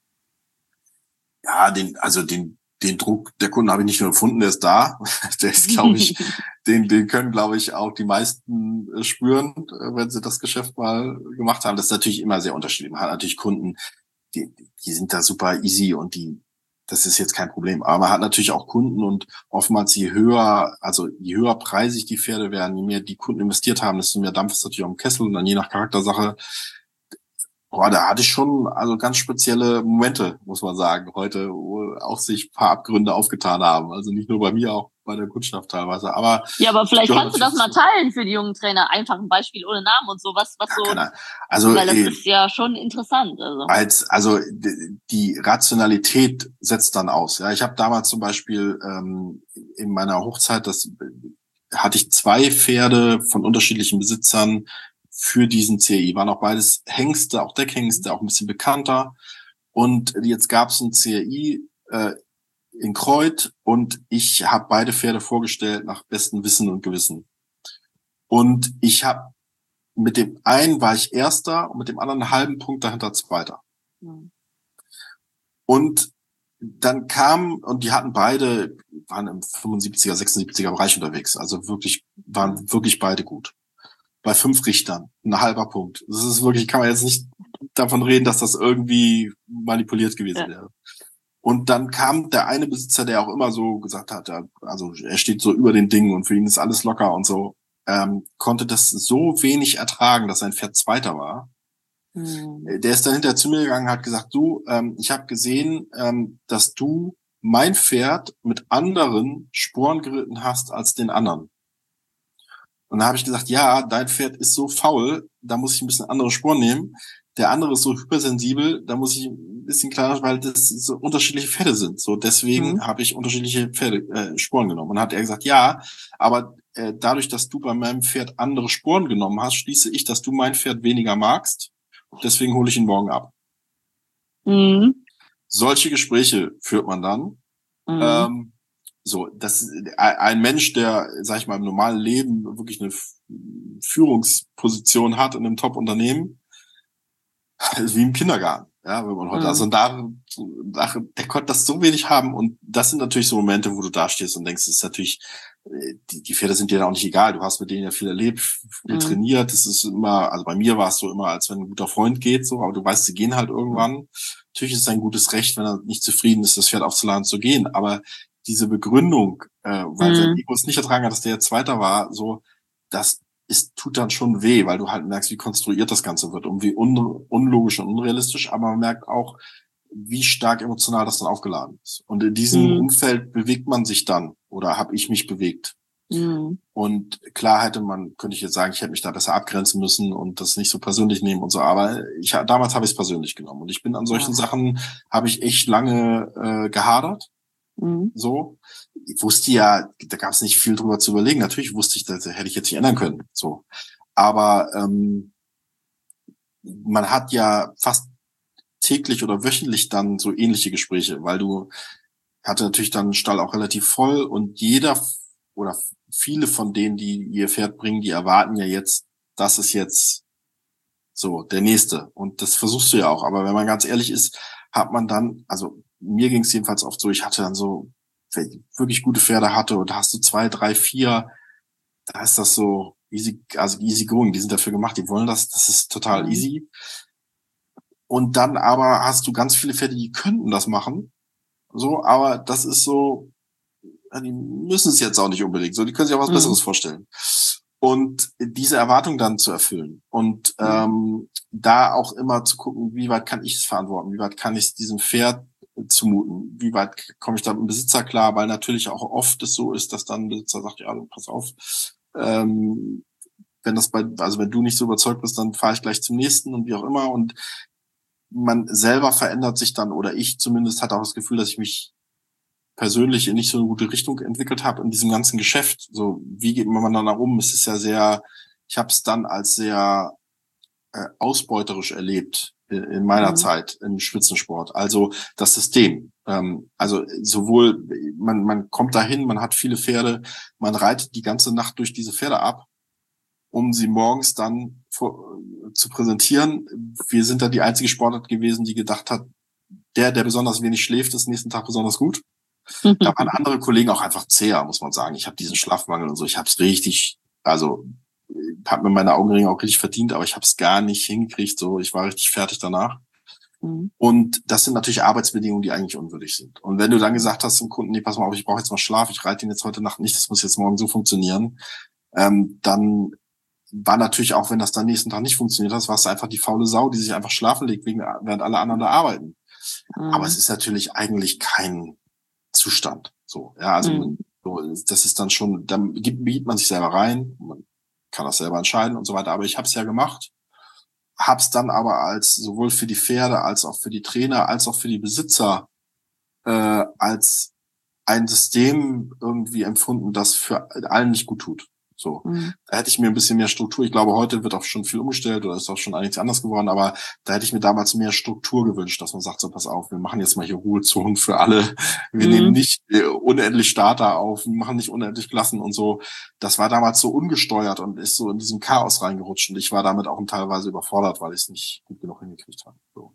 Ja, den Druck der Kunden habe ich nicht nur empfunden, der ist da. Der ist, glaube ich, den können, glaube ich, auch die meisten spüren, wenn sie das Geschäft mal gemacht haben. Das ist natürlich immer sehr unterschiedlich. Man hat natürlich Kunden, die sind da super easy und das ist jetzt kein Problem. Aber man hat natürlich auch Kunden und oftmals je höher preisig die Pferde werden, je mehr die Kunden investiert haben, desto mehr Dampf ist natürlich auch im Kessel und dann je nach Charaktersache. Da hatte ich schon also ganz spezielle Momente, muss man sagen, heute, wo auch sich ein paar Abgründe aufgetan haben. Also nicht nur bei mir, auch bei der Kundschaft teilweise. Aber vielleicht kannst du das mal teilen für die jungen Trainer. Einfach ein Beispiel ohne Namen und so, was so. Also, weil das ist ja schon interessant. Also die Rationalität setzt dann aus. Ja, ich habe damals zum Beispiel in meiner Hochzeit, hatte ich 2 Pferde von unterschiedlichen Besitzern für diesen CI. Waren auch beides Hengste, auch Deckhengste, auch ein bisschen bekannter. Und jetzt gab es ein CI in Kreuth und ich habe beide Pferde vorgestellt nach bestem Wissen und Gewissen. Und ich habe mit dem einen war ich Erster und mit dem anderen einen halben Punkt dahinter Zweiter. Und dann und die waren im 75er, 76er Bereich unterwegs. Also waren wirklich beide gut. Bei 5 Richtern, ein halber Punkt. Das ist wirklich, kann man jetzt nicht davon reden, dass das irgendwie manipuliert gewesen wäre. Und dann kam der eine Besitzer, der auch immer so gesagt hat, also er steht so über den Dingen und für ihn ist alles locker und so, konnte das so wenig ertragen, dass sein Pferd Zweiter war. Der ist dann hinterher zu mir gegangen und hat gesagt, du, ich habe gesehen, dass du mein Pferd mit anderen Sporen geritten hast als den anderen. Und da habe ich gesagt, ja, dein Pferd ist so faul, da muss ich ein bisschen andere Sporen nehmen. Der andere ist so hypersensibel, da muss ich ein bisschen kleiner, weil das so unterschiedliche Pferde sind. So deswegen habe ich unterschiedliche Sporen genommen. Und dann hat er gesagt, ja, aber dadurch, dass du bei meinem Pferd andere Sporen genommen hast, schließe ich, dass du mein Pferd weniger magst. Deswegen hole ich ihn morgen ab. Solche Gespräche führt man dann. Das ist ein Mensch, der, sag ich mal, im normalen Leben wirklich eine Führungsposition hat in einem Top-Unternehmen, ist wie im Kindergarten, ja, wenn man heute, also der konnte das so wenig haben und das sind natürlich so Momente, wo du da stehst und denkst, es ist natürlich, die Pferde sind dir da auch nicht egal, du hast mit denen ja viel erlebt, viel trainiert, das ist immer, also bei mir war es so immer, als wenn ein guter Freund geht, so, aber du weißt, sie gehen halt irgendwann. Natürlich ist es ein gutes Recht, wenn er nicht zufrieden ist, das Pferd aufzuladen zu gehen, aber diese Begründung, weil sein Ego es nicht ertragen hat, dass der jetzt Zweiter war, so, tut dann schon weh, weil du halt merkst, wie konstruiert das Ganze wird und wie unlogisch und unrealistisch, aber man merkt auch, wie stark emotional das dann aufgeladen ist. Und in diesem Umfeld bewegt man sich dann, oder habe ich mich bewegt. Und klar könnte ich jetzt sagen, ich hätte mich da besser abgrenzen müssen und das nicht so persönlich nehmen und so, aber damals habe ich es persönlich genommen und ich bin an solchen Sachen, habe ich echt lange gehadert. So, ich wusste ja, da gab es nicht viel drüber zu überlegen. Natürlich wusste ich, das hätte ich jetzt nicht ändern können. So, aber man hat ja fast täglich oder wöchentlich dann so ähnliche Gespräche, weil hatte natürlich dann den Stall auch relativ voll und jeder oder viele von denen, die ihr Pferd bringen, die erwarten ja jetzt, dass es jetzt So, der nächste. Und das versuchst du ja auch. Aber wenn man ganz ehrlich ist, hat man dann, also mir ging es jedenfalls oft so, ich hatte dann so, wenn ich wirklich gute Pferde hatte und da hast du 2, 3, 4, da ist das so easy, also easy going, die sind dafür gemacht, die wollen das ist total easy. Und dann aber hast du ganz viele Pferde, die könnten das machen, so, aber das ist so, ja, die müssen es jetzt auch nicht unbedingt, so, die können sich auch was Besseres vorstellen. Und diese Erwartung dann zu erfüllen und da auch immer zu gucken, wie weit kann ich es verantworten, wie weit kann ich es diesem Pferd zumuten, wie weit komme ich da mit dem Besitzer klar, weil natürlich auch oft es so ist, dass dann ein Besitzer sagt, ja, pass auf, wenn wenn du nicht so überzeugt bist, dann fahre ich gleich zum nächsten und wie auch immer. Und man selber verändert sich dann, oder ich zumindest hatte auch das Gefühl, dass ich mich persönlich in nicht so eine gute Richtung entwickelt habe in diesem ganzen Geschäft. So, wie geht man dann da um? Es ist ja sehr, ich habe es dann als sehr ausbeuterisch erlebt in meiner Zeit im Spitzensport. Also das System. Also sowohl, man kommt dahin, man hat viele Pferde, man reitet die ganze Nacht durch diese Pferde ab, um sie morgens dann zu präsentieren. Wir sind da die einzige Sportart gewesen, die gedacht hat, der besonders wenig schläft, ist nächsten Tag besonders gut. Da waren andere Kollegen auch einfach zäher, muss man sagen. Ich habe diesen Schlafmangel und so, ich habe es richtig, also habe mir meine Augenringe auch richtig verdient, aber ich habe es gar nicht hingekriegt. So, ich war richtig fertig danach. Und das sind natürlich Arbeitsbedingungen, die eigentlich unwürdig sind. Und wenn du dann gesagt hast zum Kunden, nee, pass mal auf, ich brauche jetzt mal Schlaf, ich reite ihn jetzt heute Nacht nicht, das muss jetzt morgen so funktionieren, dann war natürlich auch, wenn das dann nächsten Tag nicht funktioniert hat, war es einfach die faule Sau, die sich einfach schlafen legt, während alle anderen da arbeiten. Aber es ist natürlich eigentlich kein Zustand. So, ja, also so, das ist dann schon, dann begibt man sich selber rein, man kann das selber entscheiden und so weiter. Aber ich habe es ja gemacht, habe es dann aber als sowohl für die Pferde als auch für die Trainer als auch für die Besitzer als ein System irgendwie empfunden, das für allen nicht gut tut. So, da hätte ich mir ein bisschen mehr Struktur. Ich glaube, heute wird auch schon viel umgestellt oder ist auch schon einiges anders geworden, aber da hätte ich mir damals mehr Struktur gewünscht, dass man sagt, so pass auf, wir machen jetzt mal hier Ruhezonen für alle. Wir nehmen nicht unendlich Starter auf, wir machen nicht unendlich Klassen und so. Das war damals so ungesteuert und ist so in diesem Chaos reingerutscht und ich war damit auch teilweise überfordert, weil ich es nicht gut genug hingekriegt habe. So.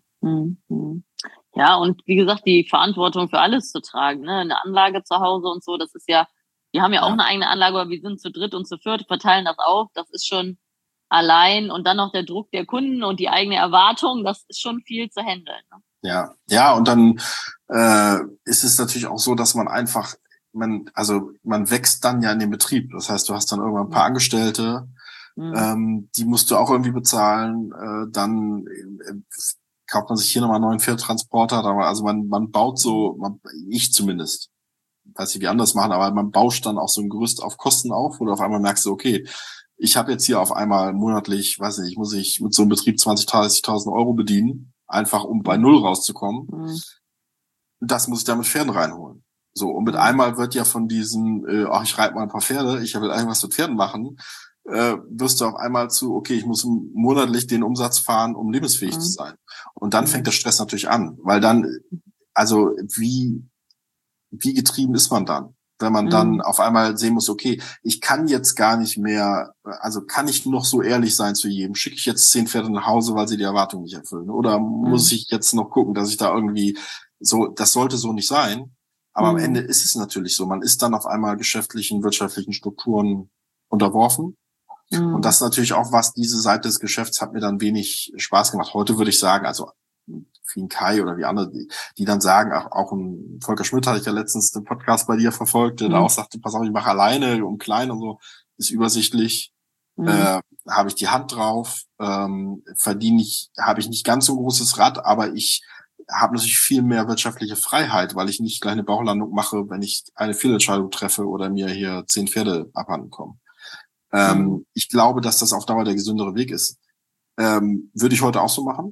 Ja, und wie gesagt, die Verantwortung für alles zu tragen, ne, eine Anlage zu Hause und so, das ist ja, wir haben ja auch eine eigene Anlage, aber wir sind zu dritt und zu viert, verteilen das auf. Das ist schon allein und dann noch der Druck der Kunden und die eigene Erwartung, das ist schon viel zu handeln. Ne? Ja, und dann ist es natürlich auch so, dass man einfach, man wächst dann ja in den Betrieb. Das heißt, du hast dann irgendwann ein paar Angestellte, die musst du auch irgendwie bezahlen. Dann kauft man sich hier nochmal einen neuen Pferdtransporter. Also man baut so, ich zumindest, weiß nicht, wie andere das machen, aber man bauscht dann auch so ein Gerüst auf Kosten auf, wo du auf einmal merkst, okay, ich habe jetzt hier auf einmal monatlich, weiß nicht, muss ich mit so einem Betrieb 20.000, 30.000 Euro bedienen, einfach um bei Null rauszukommen. Das muss ich da mit Pferden reinholen. So, und mit einmal wird ja von diesem, ich reite mal ein paar Pferde, ich will irgendwas mit Pferden machen, wirst du auf einmal zu, okay, ich muss monatlich den Umsatz fahren, um lebensfähig zu sein. Und dann fängt der Stress natürlich an, weil dann, also wie getrieben ist man dann, wenn man dann auf einmal sehen muss, okay, ich kann jetzt gar nicht mehr, also kann ich noch so ehrlich sein zu jedem? Schicke ich jetzt 10 Pferde nach Hause, weil sie die Erwartungen nicht erfüllen? Oder muss ich jetzt noch gucken, dass ich da irgendwie so, das sollte so nicht sein. Aber am Ende ist es natürlich so. Man ist dann auf einmal geschäftlichen, wirtschaftlichen Strukturen unterworfen. Und das ist natürlich auch was, diese Seite des Geschäfts hat mir dann wenig Spaß gemacht. Heute würde ich sagen, also wie ein Kai oder wie andere, die dann sagen, auch ein Volker Schmidt hatte ich ja letztens den Podcast bei dir verfolgt, der auch sagte, pass auf, ich mache alleine und klein und so, ist übersichtlich, habe ich die Hand drauf, habe ich nicht ganz so ein großes Rad, aber ich habe natürlich viel mehr wirtschaftliche Freiheit, weil ich nicht gleich eine Bauchlandung mache, wenn ich eine Fehlentscheidung treffe oder mir hier 10 Pferde abhanden kommen. Ich glaube, dass das auf Dauer der gesündere Weg ist. Würde ich heute auch so machen.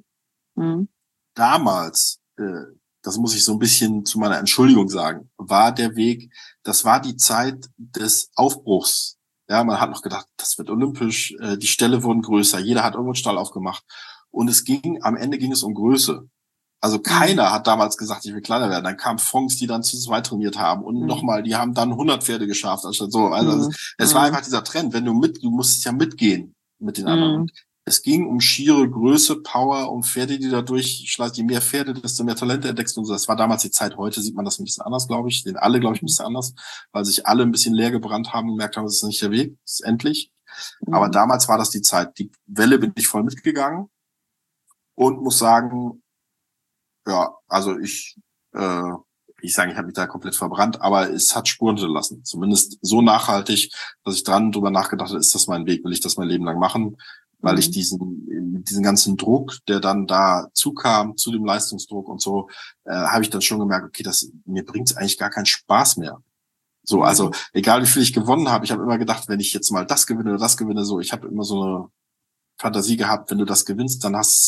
Damals, das muss ich so ein bisschen zu meiner Entschuldigung sagen, war der Weg, das war die Zeit des Aufbruchs. Ja, man hat noch gedacht, das wird olympisch, die Ställe wurden größer, jeder hat irgendwo einen Stall aufgemacht. Und am Ende ging es um Größe. Also keiner hat damals gesagt, ich will kleiner werden. Dann kamen Fonds, die dann zu zweit trainiert haben. Und nochmal, die haben dann 100 Pferde geschafft, anstatt so. Also es war einfach dieser Trend. Du musstest ja mitgehen mit den anderen. es ging um schiere Größe, Power, um Pferde, die da durchschleißen. Je mehr Pferde, desto mehr Talente entdeckst du. Und so. Das war damals die Zeit. Heute sieht man das ein bisschen anders, glaube ich. Sehen alle, glaube ich, ein bisschen anders, weil sich alle ein bisschen leer gebrannt haben und gemerkt haben, das ist nicht der Weg, das ist endlich. Aber damals war das die Zeit. Die Welle bin ich voll mitgegangen und muss sagen, ja, also ich habe mich da komplett verbrannt, aber es hat Spuren hinterlassen. Zumindest so nachhaltig, dass ich drüber nachgedacht habe, ist das mein Weg, will ich das mein Leben lang machen? Weil ich diesen ganzen Druck, der dann da zukam, zu dem Leistungsdruck und so, habe ich dann schon gemerkt, okay, mir bringt es eigentlich gar keinen Spaß mehr. So, also egal wie viel ich gewonnen habe, ich habe immer gedacht, wenn ich jetzt mal das gewinne oder das gewinne, so, ich habe immer so eine Fantasie gehabt, wenn du das gewinnst,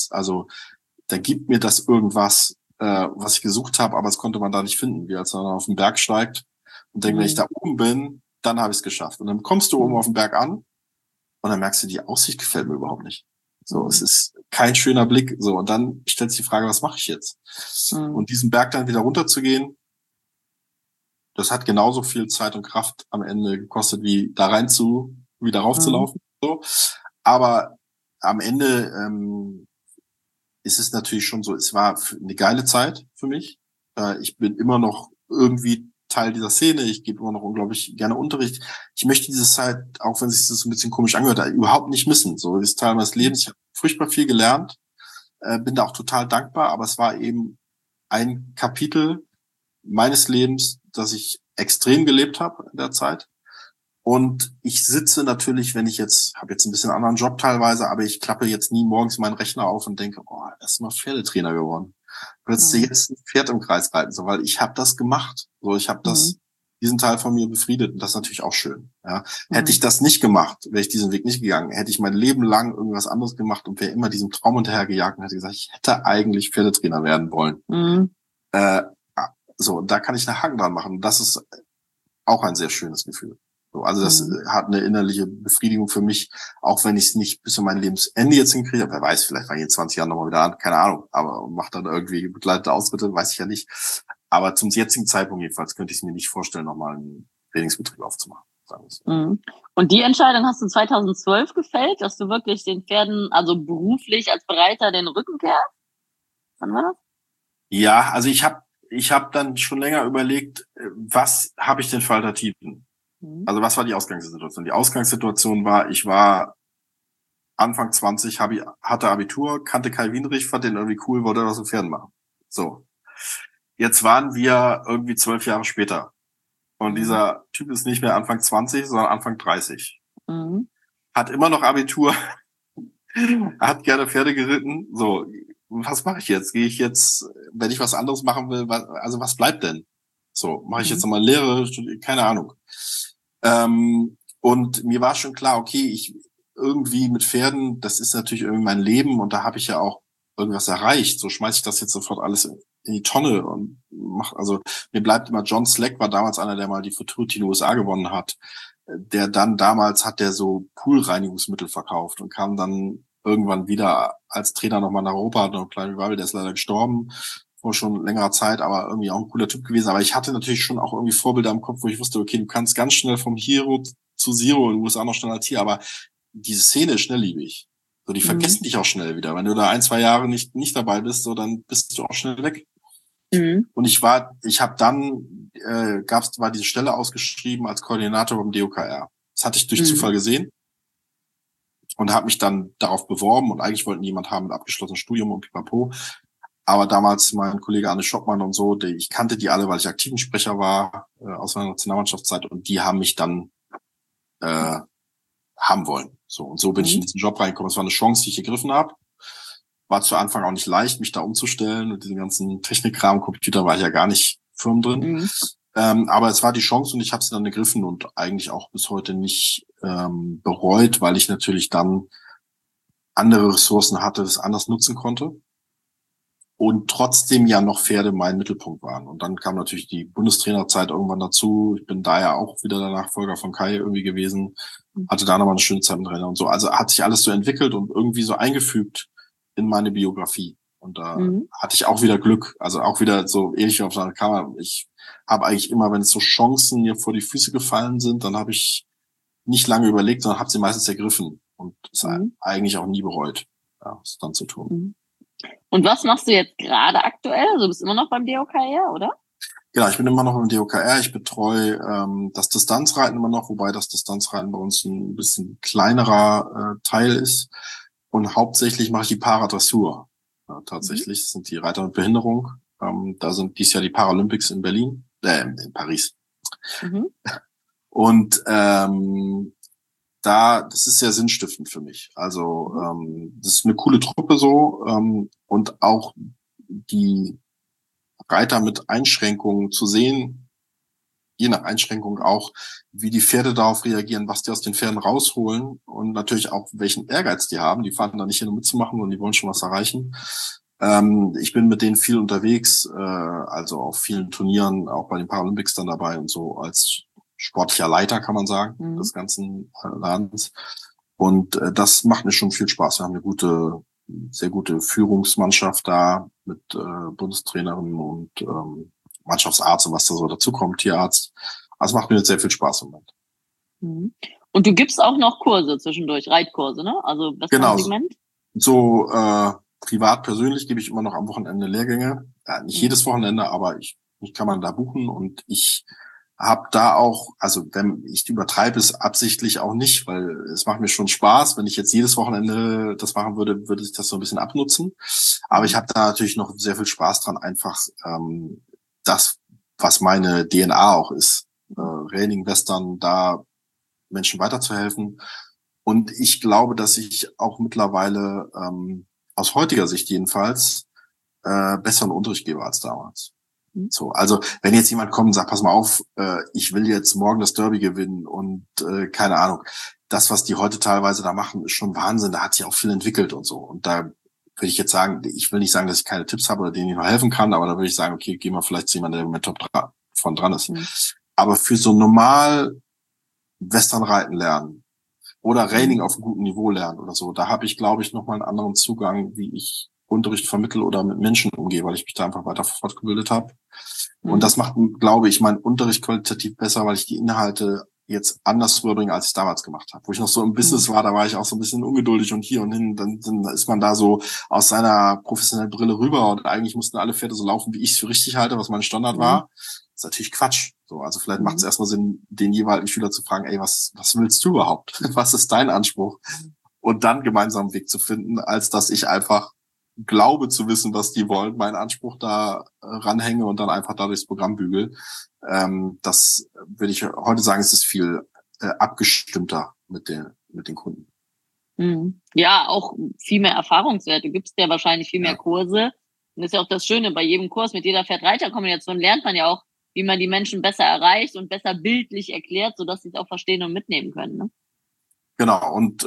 dann gibt mir das irgendwas, was ich gesucht habe, aber das konnte man da nicht finden, wie als man auf den Berg steigt und denkt, wenn ich da oben bin, dann habe ich es geschafft. Und dann kommst du oben auf den Berg an und dann merkst du, die Aussicht gefällt mir überhaupt nicht. So, es ist kein schöner Blick. So, und dann stellt sich die Frage, was mache ich jetzt? Und diesen Berg dann wieder runterzugehen, das hat genauso viel Zeit und Kraft am Ende gekostet, wie da wieder raufzulaufen. So. Aber am Ende ist es natürlich schon so, es war eine geile Zeit für mich. Ich bin immer noch irgendwie Teil dieser Szene. Ich gebe immer noch unglaublich gerne Unterricht. Ich möchte diese Zeit, auch wenn es sich das ein bisschen komisch angehört hat, überhaupt nicht missen. So, das ist Teil meines Lebens. Ich habe furchtbar viel gelernt, bin da auch total dankbar, aber es war eben ein Kapitel meines Lebens, das ich extrem gelebt habe in der Zeit. Und ich sitze natürlich, habe jetzt ein bisschen einen anderen Job teilweise, aber ich klappe jetzt nie morgens meinen Rechner auf und denke, erst mal Pferdetrainer geworden. Willst du jetzt ein Pferd im Kreis reiten? So, weil ich habe das gemacht. So, ich habe diesen Teil von mir befriedet und das ist natürlich auch schön. Ja. Hätte ich das nicht gemacht, wäre ich diesen Weg nicht gegangen, hätte ich mein Leben lang irgendwas anderes gemacht und wäre immer diesem Traum hinterhergejagt und hätte gesagt, ich hätte eigentlich Pferdetrainer werden wollen. So, da kann ich einen Haken dran machen. Das ist auch ein sehr schönes Gefühl. So, also das hat eine innerliche Befriedigung für mich, auch wenn ich es nicht bis zu meinem Lebensende jetzt hinkriege. Wer weiß, vielleicht fange ich in 20 Jahren nochmal wieder an, keine Ahnung, aber macht dann irgendwie begleitete Ausritte, weiß ich ja nicht. Aber zum jetzigen Zeitpunkt jedenfalls könnte ich es mir nicht vorstellen, nochmal einen Trainingsbetrieb aufzumachen. Sagen wir so. Und die Entscheidung hast du 2012 gefällt, dass du wirklich den Pferden, also beruflich als Bereiter, den Rücken kehrst? Wann war das? Ja, also ich hab dann schon länger überlegt, was habe ich denn für Alternativen? Also was war die Ausgangssituation? Die Ausgangssituation war, ich war Anfang 20, hatte Abitur, kannte Kai Wienrich, fand den irgendwie cool, wollte was mit Pferden machen. So. Jetzt waren wir irgendwie 12 Jahre später. Und dieser Typ ist nicht mehr Anfang 20, sondern Anfang 30. Hat immer noch Abitur, hat gerne Pferde geritten. So, was mache ich jetzt? Gehe ich jetzt, wenn ich was anderes machen will, was bleibt denn? So, mache ich jetzt nochmal Lehre? Keine Ahnung. Und mir war schon klar, okay, ich irgendwie mit Pferden, das ist natürlich irgendwie mein Leben und da habe ich ja auch irgendwas erreicht. So schmeiße ich das jetzt sofort alles in die Tonne und mir bleibt immer John Slack war damals einer, der mal die Futurity in den USA gewonnen hat. Damals hat der so Poolreinigungsmittel verkauft und kam dann irgendwann wieder als Trainer nochmal nach Europa, hat noch einen kleinen Revival, der ist leider gestorben vor schon längerer Zeit, aber irgendwie auch ein cooler Typ gewesen. Aber ich hatte natürlich schon auch irgendwie Vorbilder im Kopf, wo ich wusste, okay, du kannst ganz schnell vom Hero zu Zero in den USA noch schneller als hier, aber diese Szene ist schnelllebig. So, die vergessen dich auch schnell wieder. Wenn du da 1-2 Jahre nicht dabei bist, so, dann bist du auch schnell weg. Und war diese Stelle ausgeschrieben als Koordinator beim DOKR. Das hatte ich durch Zufall gesehen und habe mich dann darauf beworben und eigentlich wollten jemand haben mit abgeschlossenem Studium und pipapo. Aber damals mein Kollege Arne Schoppmann und so, ich kannte die alle, weil ich aktiven Sprecher war aus meiner Nationalmannschaftszeit und die haben mich dann haben wollen. So, und so bin ich in diesen Job reingekommen. Es war eine Chance, die ich gegriffen habe. War zu Anfang auch nicht leicht, mich da umzustellen. Und diesen ganzen Technikkram, Computer war ich ja gar nicht firm drin. Aber es war die Chance und ich habe sie dann gegriffen und eigentlich auch bis heute nicht bereut, weil ich natürlich dann andere Ressourcen hatte, das anders nutzen konnte. Und trotzdem ja noch Pferde mein Mittelpunkt waren. Und dann kam natürlich die Bundestrainerzeit irgendwann dazu. Ich bin da ja auch wieder der Nachfolger von Kai irgendwie gewesen. Hatte da nochmal eine schöne Zeit im Trainer und so. Also hat sich alles so entwickelt und irgendwie so eingefügt in meine Biografie. Und da hatte ich auch wieder Glück. Also auch wieder so ähnlich wie auf der Kamera. Ich habe eigentlich immer, wenn es so Chancen mir vor die Füße gefallen sind, dann habe ich nicht lange überlegt, sondern habe sie meistens ergriffen. und es eigentlich auch nie bereut, ja, es dann zu tun. Mhm. Und was machst du jetzt gerade aktuell? Also du bist immer noch beim DOKR, oder? Genau, ich bin immer noch im DOKR. Ich betreue das Distanzreiten immer noch, wobei das Distanzreiten bei uns ein bisschen kleinerer Teil ist. Und hauptsächlich mache ich die Paradressur. Ja, tatsächlich, das sind die Reiter mit Behinderung. Da sind dieses Jahr die Paralympics in Berlin, in Paris. Mhm. Und das ist sehr sinnstiftend für mich. Also das ist eine coole Truppe so und auch die Reiter mit Einschränkungen zu sehen, je nach Einschränkung auch, wie die Pferde darauf reagieren, was die aus den Pferden rausholen und natürlich auch, welchen Ehrgeiz die haben. Die fahren da nicht hin, um mitzumachen und die wollen schon was erreichen. Ich bin mit denen viel unterwegs, also auf vielen Turnieren, auch bei den Paralympics dann dabei und so als sportlicher Leiter, kann man sagen, des ganzen Ladens. Und das macht mir schon viel Spaß. Wir haben eine sehr gute Führungsmannschaft da mit Bundestrainerin und Mannschaftsarzt und was da so dazu kommt, Tierarzt. Also macht mir jetzt sehr viel Spaß im Moment. Mhm. Und du gibst auch noch Kurse zwischendurch, Reitkurse, ne? Also Western-Segment? Genau, so privat, persönlich gebe ich immer noch am Wochenende Lehrgänge. Ja, nicht jedes Wochenende, aber mich kann man da buchen und ich habe da auch, also wenn ich übertreibe es absichtlich auch nicht, weil es macht mir schon Spaß. Wenn ich jetzt jedes Wochenende das machen würde, würde ich das so ein bisschen abnutzen. Aber ich habe da natürlich noch sehr viel Spaß dran, einfach das, was meine DNA auch ist, Reining, Western, da Menschen weiterzuhelfen. Und ich glaube, dass ich auch mittlerweile aus heutiger Sicht jedenfalls besseren Unterricht gebe als damals. So, also wenn jetzt jemand kommt und sagt, pass mal auf, ich will jetzt morgen das Derby gewinnen und keine Ahnung, das, was die heute teilweise da machen, ist schon Wahnsinn. Da hat sich auch viel entwickelt und so. Und da würde ich jetzt sagen, ich will nicht sagen, dass ich keine Tipps habe oder denen ich noch helfen kann, aber da würde ich sagen, okay, gehen wir vielleicht zu jemandem, der mit Top von dran ist. Aber für so normal Westernreiten lernen oder Reining auf einem guten Niveau lernen oder so, da habe ich, glaube ich, nochmal einen anderen Zugang, wie ich Unterricht vermittle oder mit Menschen umgehe, weil ich mich da einfach weiter fortgebildet habe. Und das macht, glaube ich, meinen Unterricht qualitativ besser, weil ich die Inhalte jetzt anders rüberbringe, als ich es damals gemacht habe. Wo ich noch so im Business war, da war ich auch so ein bisschen ungeduldig und hier und hin. Dann ist man da so aus seiner professionellen Brille rüber und eigentlich mussten alle Pferde so laufen, wie ich es für richtig halte, was mein Standard war. Das ist natürlich Quatsch. So, also vielleicht macht es erstmal Sinn, den jeweiligen Schüler zu fragen, ey, was willst du überhaupt? Was ist dein Anspruch? Und dann gemeinsam einen Weg zu finden, als dass ich einfach glaube zu wissen, was die wollen, meinen Anspruch da ranhänge und dann einfach da durchs Programm bügel. Das würde ich heute sagen, es ist viel abgestimmter mit den Kunden. Ja, auch viel mehr Erfahrungswerte. Du gibst ja wahrscheinlich viel mehr Kurse. Und das ist ja auch das Schöne, bei jedem Kurs mit jeder Pferd-Reiter-Kombination lernt man ja auch, wie man die Menschen besser erreicht und besser bildlich erklärt, sodass sie es auch verstehen und mitnehmen können. Ne? Genau, und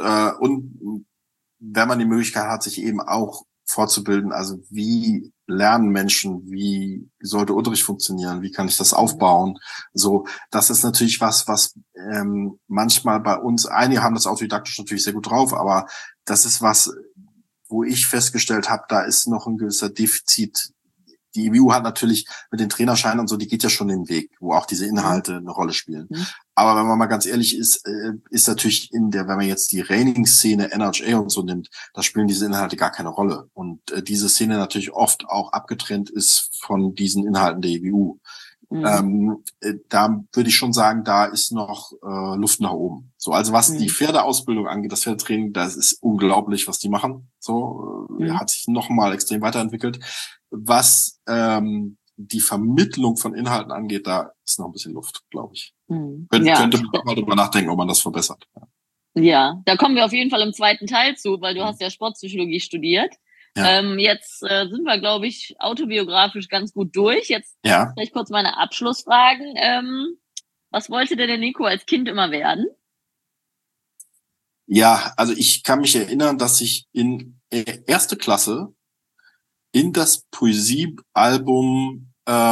wenn man die Möglichkeit hat, sich eben auch fortzubilden, also wie lernen Menschen, wie sollte Unterricht funktionieren, wie kann ich das aufbauen, so, das ist natürlich was manchmal bei uns, einige haben das autodidaktisch natürlich sehr gut drauf, aber das ist was, wo ich festgestellt habe, da ist noch ein gewisser Defizit. Die EBU hat natürlich mit den Trainerscheinen und so, die geht ja schon den Weg, wo auch diese Inhalte eine Rolle spielen. Aber wenn man mal ganz ehrlich ist, ist natürlich wenn man jetzt die Reining-Szene, NHA und so nimmt, da spielen diese Inhalte gar keine Rolle. Und diese Szene natürlich oft auch abgetrennt ist von diesen Inhalten der EBU. Da würde ich schon sagen, da ist noch Luft nach oben. So, also was die Pferdeausbildung angeht, das Pferdetraining, das ist unglaublich, was die machen. So, hat sich nochmal extrem weiterentwickelt. Was die Vermittlung von Inhalten angeht, da ist noch ein bisschen Luft, glaube ich. Könnte man mal drüber nachdenken, ob man das verbessert. Ja, da kommen wir auf jeden Fall im zweiten Teil zu, weil du hast ja Sportpsychologie studiert. Ja. Jetzt sind wir, glaube ich, autobiografisch ganz gut durch. Jetzt vielleicht kurz meine Abschlussfragen. Was wollte denn der Nico als Kind immer werden? Ja, also ich kann mich erinnern, dass ich in erste Klasse in das Poesiealbum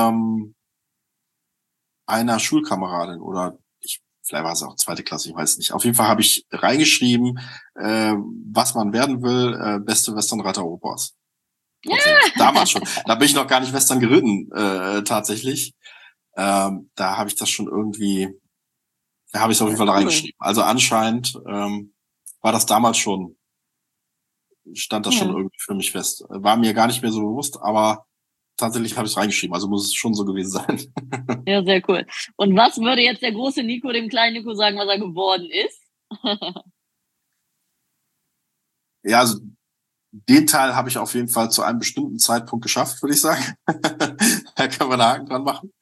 einer Schulkameradin oder vielleicht war es auch zweite Klasse, ich weiß nicht. Auf jeden Fall habe ich reingeschrieben, was man werden will, beste Westernreiter Europas. Damals schon. Da bin ich noch gar nicht Western geritten, tatsächlich. Da habe ich das schon irgendwie, da habe ich es auf jeden Fall da reingeschrieben. Also anscheinend war das damals schon, stand das schon irgendwie für mich fest. War mir gar nicht mehr so bewusst, aber tatsächlich habe ich es reingeschrieben, also muss es schon so gewesen sein. Ja, sehr cool. Und was würde jetzt der große Nico dem kleinen Nico sagen, was er geworden ist? Ja, also den Teil habe ich auf jeden Fall zu einem bestimmten Zeitpunkt geschafft, würde ich sagen. Da können wir einen Haken dran machen.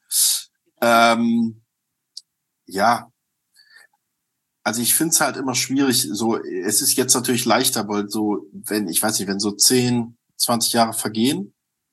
Ja, also ich finde es halt immer schwierig. So, es ist jetzt natürlich leichter, weil so, wenn so 10, 20 Jahre vergehen,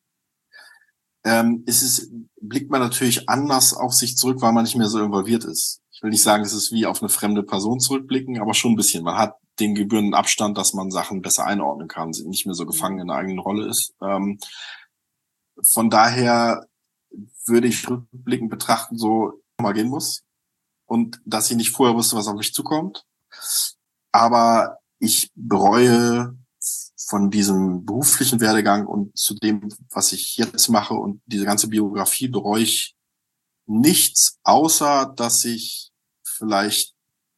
blickt man natürlich anders auf sich zurück, weil man nicht mehr so involviert ist. Ich will nicht sagen, es ist wie auf eine fremde Person zurückblicken, aber schon ein bisschen. Man hat den gebührenden Abstand, dass man Sachen besser einordnen kann, nicht mehr so gefangen in der eigenen Rolle ist. Von daher würde ich rückblickend betrachten, so mal gehen muss und dass ich nicht vorher wusste, was auf mich zukommt. Aber ich bereue von diesem beruflichen Werdegang und zu dem, was ich jetzt mache und diese ganze Biografie, bereue ich nichts, außer dass ich vielleicht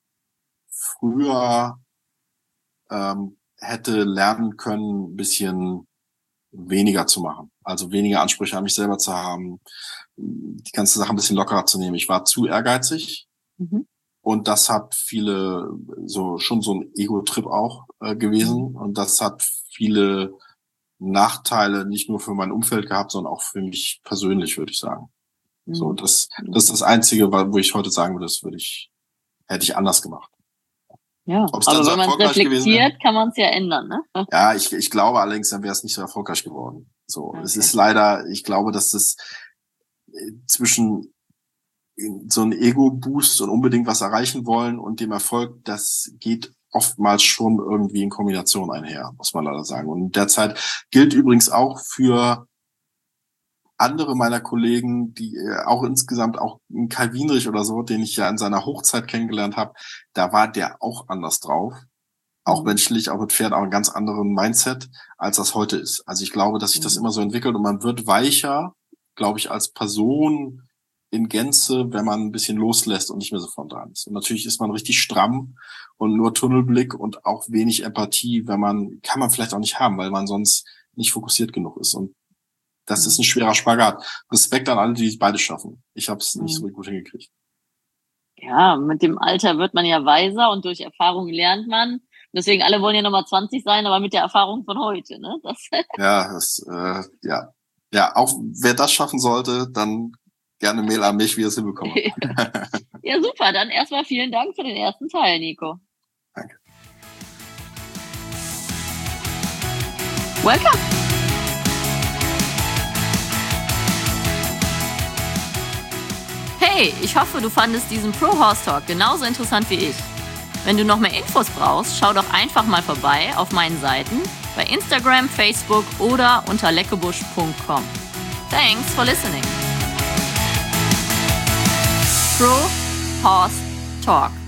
früher hätte lernen können, ein bisschen weniger zu machen. Also weniger Ansprüche an mich selber zu haben, die ganze Sache ein bisschen lockerer zu nehmen. Ich war zu ehrgeizig. Und das hat schon so ein Ego-Trip auch gewesen. Und das hat viele Nachteile nicht nur für mein Umfeld gehabt, sondern auch für mich persönlich, würde ich sagen. So, das ist das Einzige, wo ich heute sagen würde, hätte ich anders gemacht. Ja, aber so wenn man es reflektiert, kann man es ja ändern, ne? Ja, ich glaube allerdings, dann wäre es nicht so erfolgreich geworden. So, okay. Es ist leider, ich glaube, dass das zwischen so ein Ego-Boost und unbedingt was erreichen wollen und dem Erfolg, das geht oftmals schon irgendwie in Kombination einher, muss man leider sagen. Und derzeit gilt übrigens auch für andere meiner Kollegen, die auch insgesamt, auch Kai Wienrich oder so, den ich ja in seiner Hochzeit kennengelernt habe, da war der auch anders drauf. Auch menschlich, auch mit Pferd, auch einen ganz anderen Mindset, als das heute ist. Also ich glaube, dass sich das immer so entwickelt und man wird weicher, glaube ich, als Person in Gänze, wenn man ein bisschen loslässt und nicht mehr so spontan ist. Und natürlich ist man richtig stramm und nur Tunnelblick und auch wenig Empathie, kann man vielleicht auch nicht haben, weil man sonst nicht fokussiert genug ist. Und das ist ein schwerer Spagat. Respekt an alle, die es beide schaffen. Ich habe es nicht so gut hingekriegt. Ja, mit dem Alter wird man ja weiser und durch Erfahrung lernt man. Deswegen, alle wollen ja nochmal 20 sein, aber mit der Erfahrung von heute, ne? Ja, auch wer das schaffen sollte, dann gerne Mail an mich, wie ihr es hinbekommen. Ja, super. Dann erstmal vielen Dank für den ersten Teil, Nico. Danke. Welcome. Hey, ich hoffe, du fandest diesen Pro Horse Talk genauso interessant wie ich. Wenn du noch mehr Infos brauchst, schau doch einfach mal vorbei auf meinen Seiten bei Instagram, Facebook oder unter leckebusch.com. Thanks for listening. Pro Horse Talk.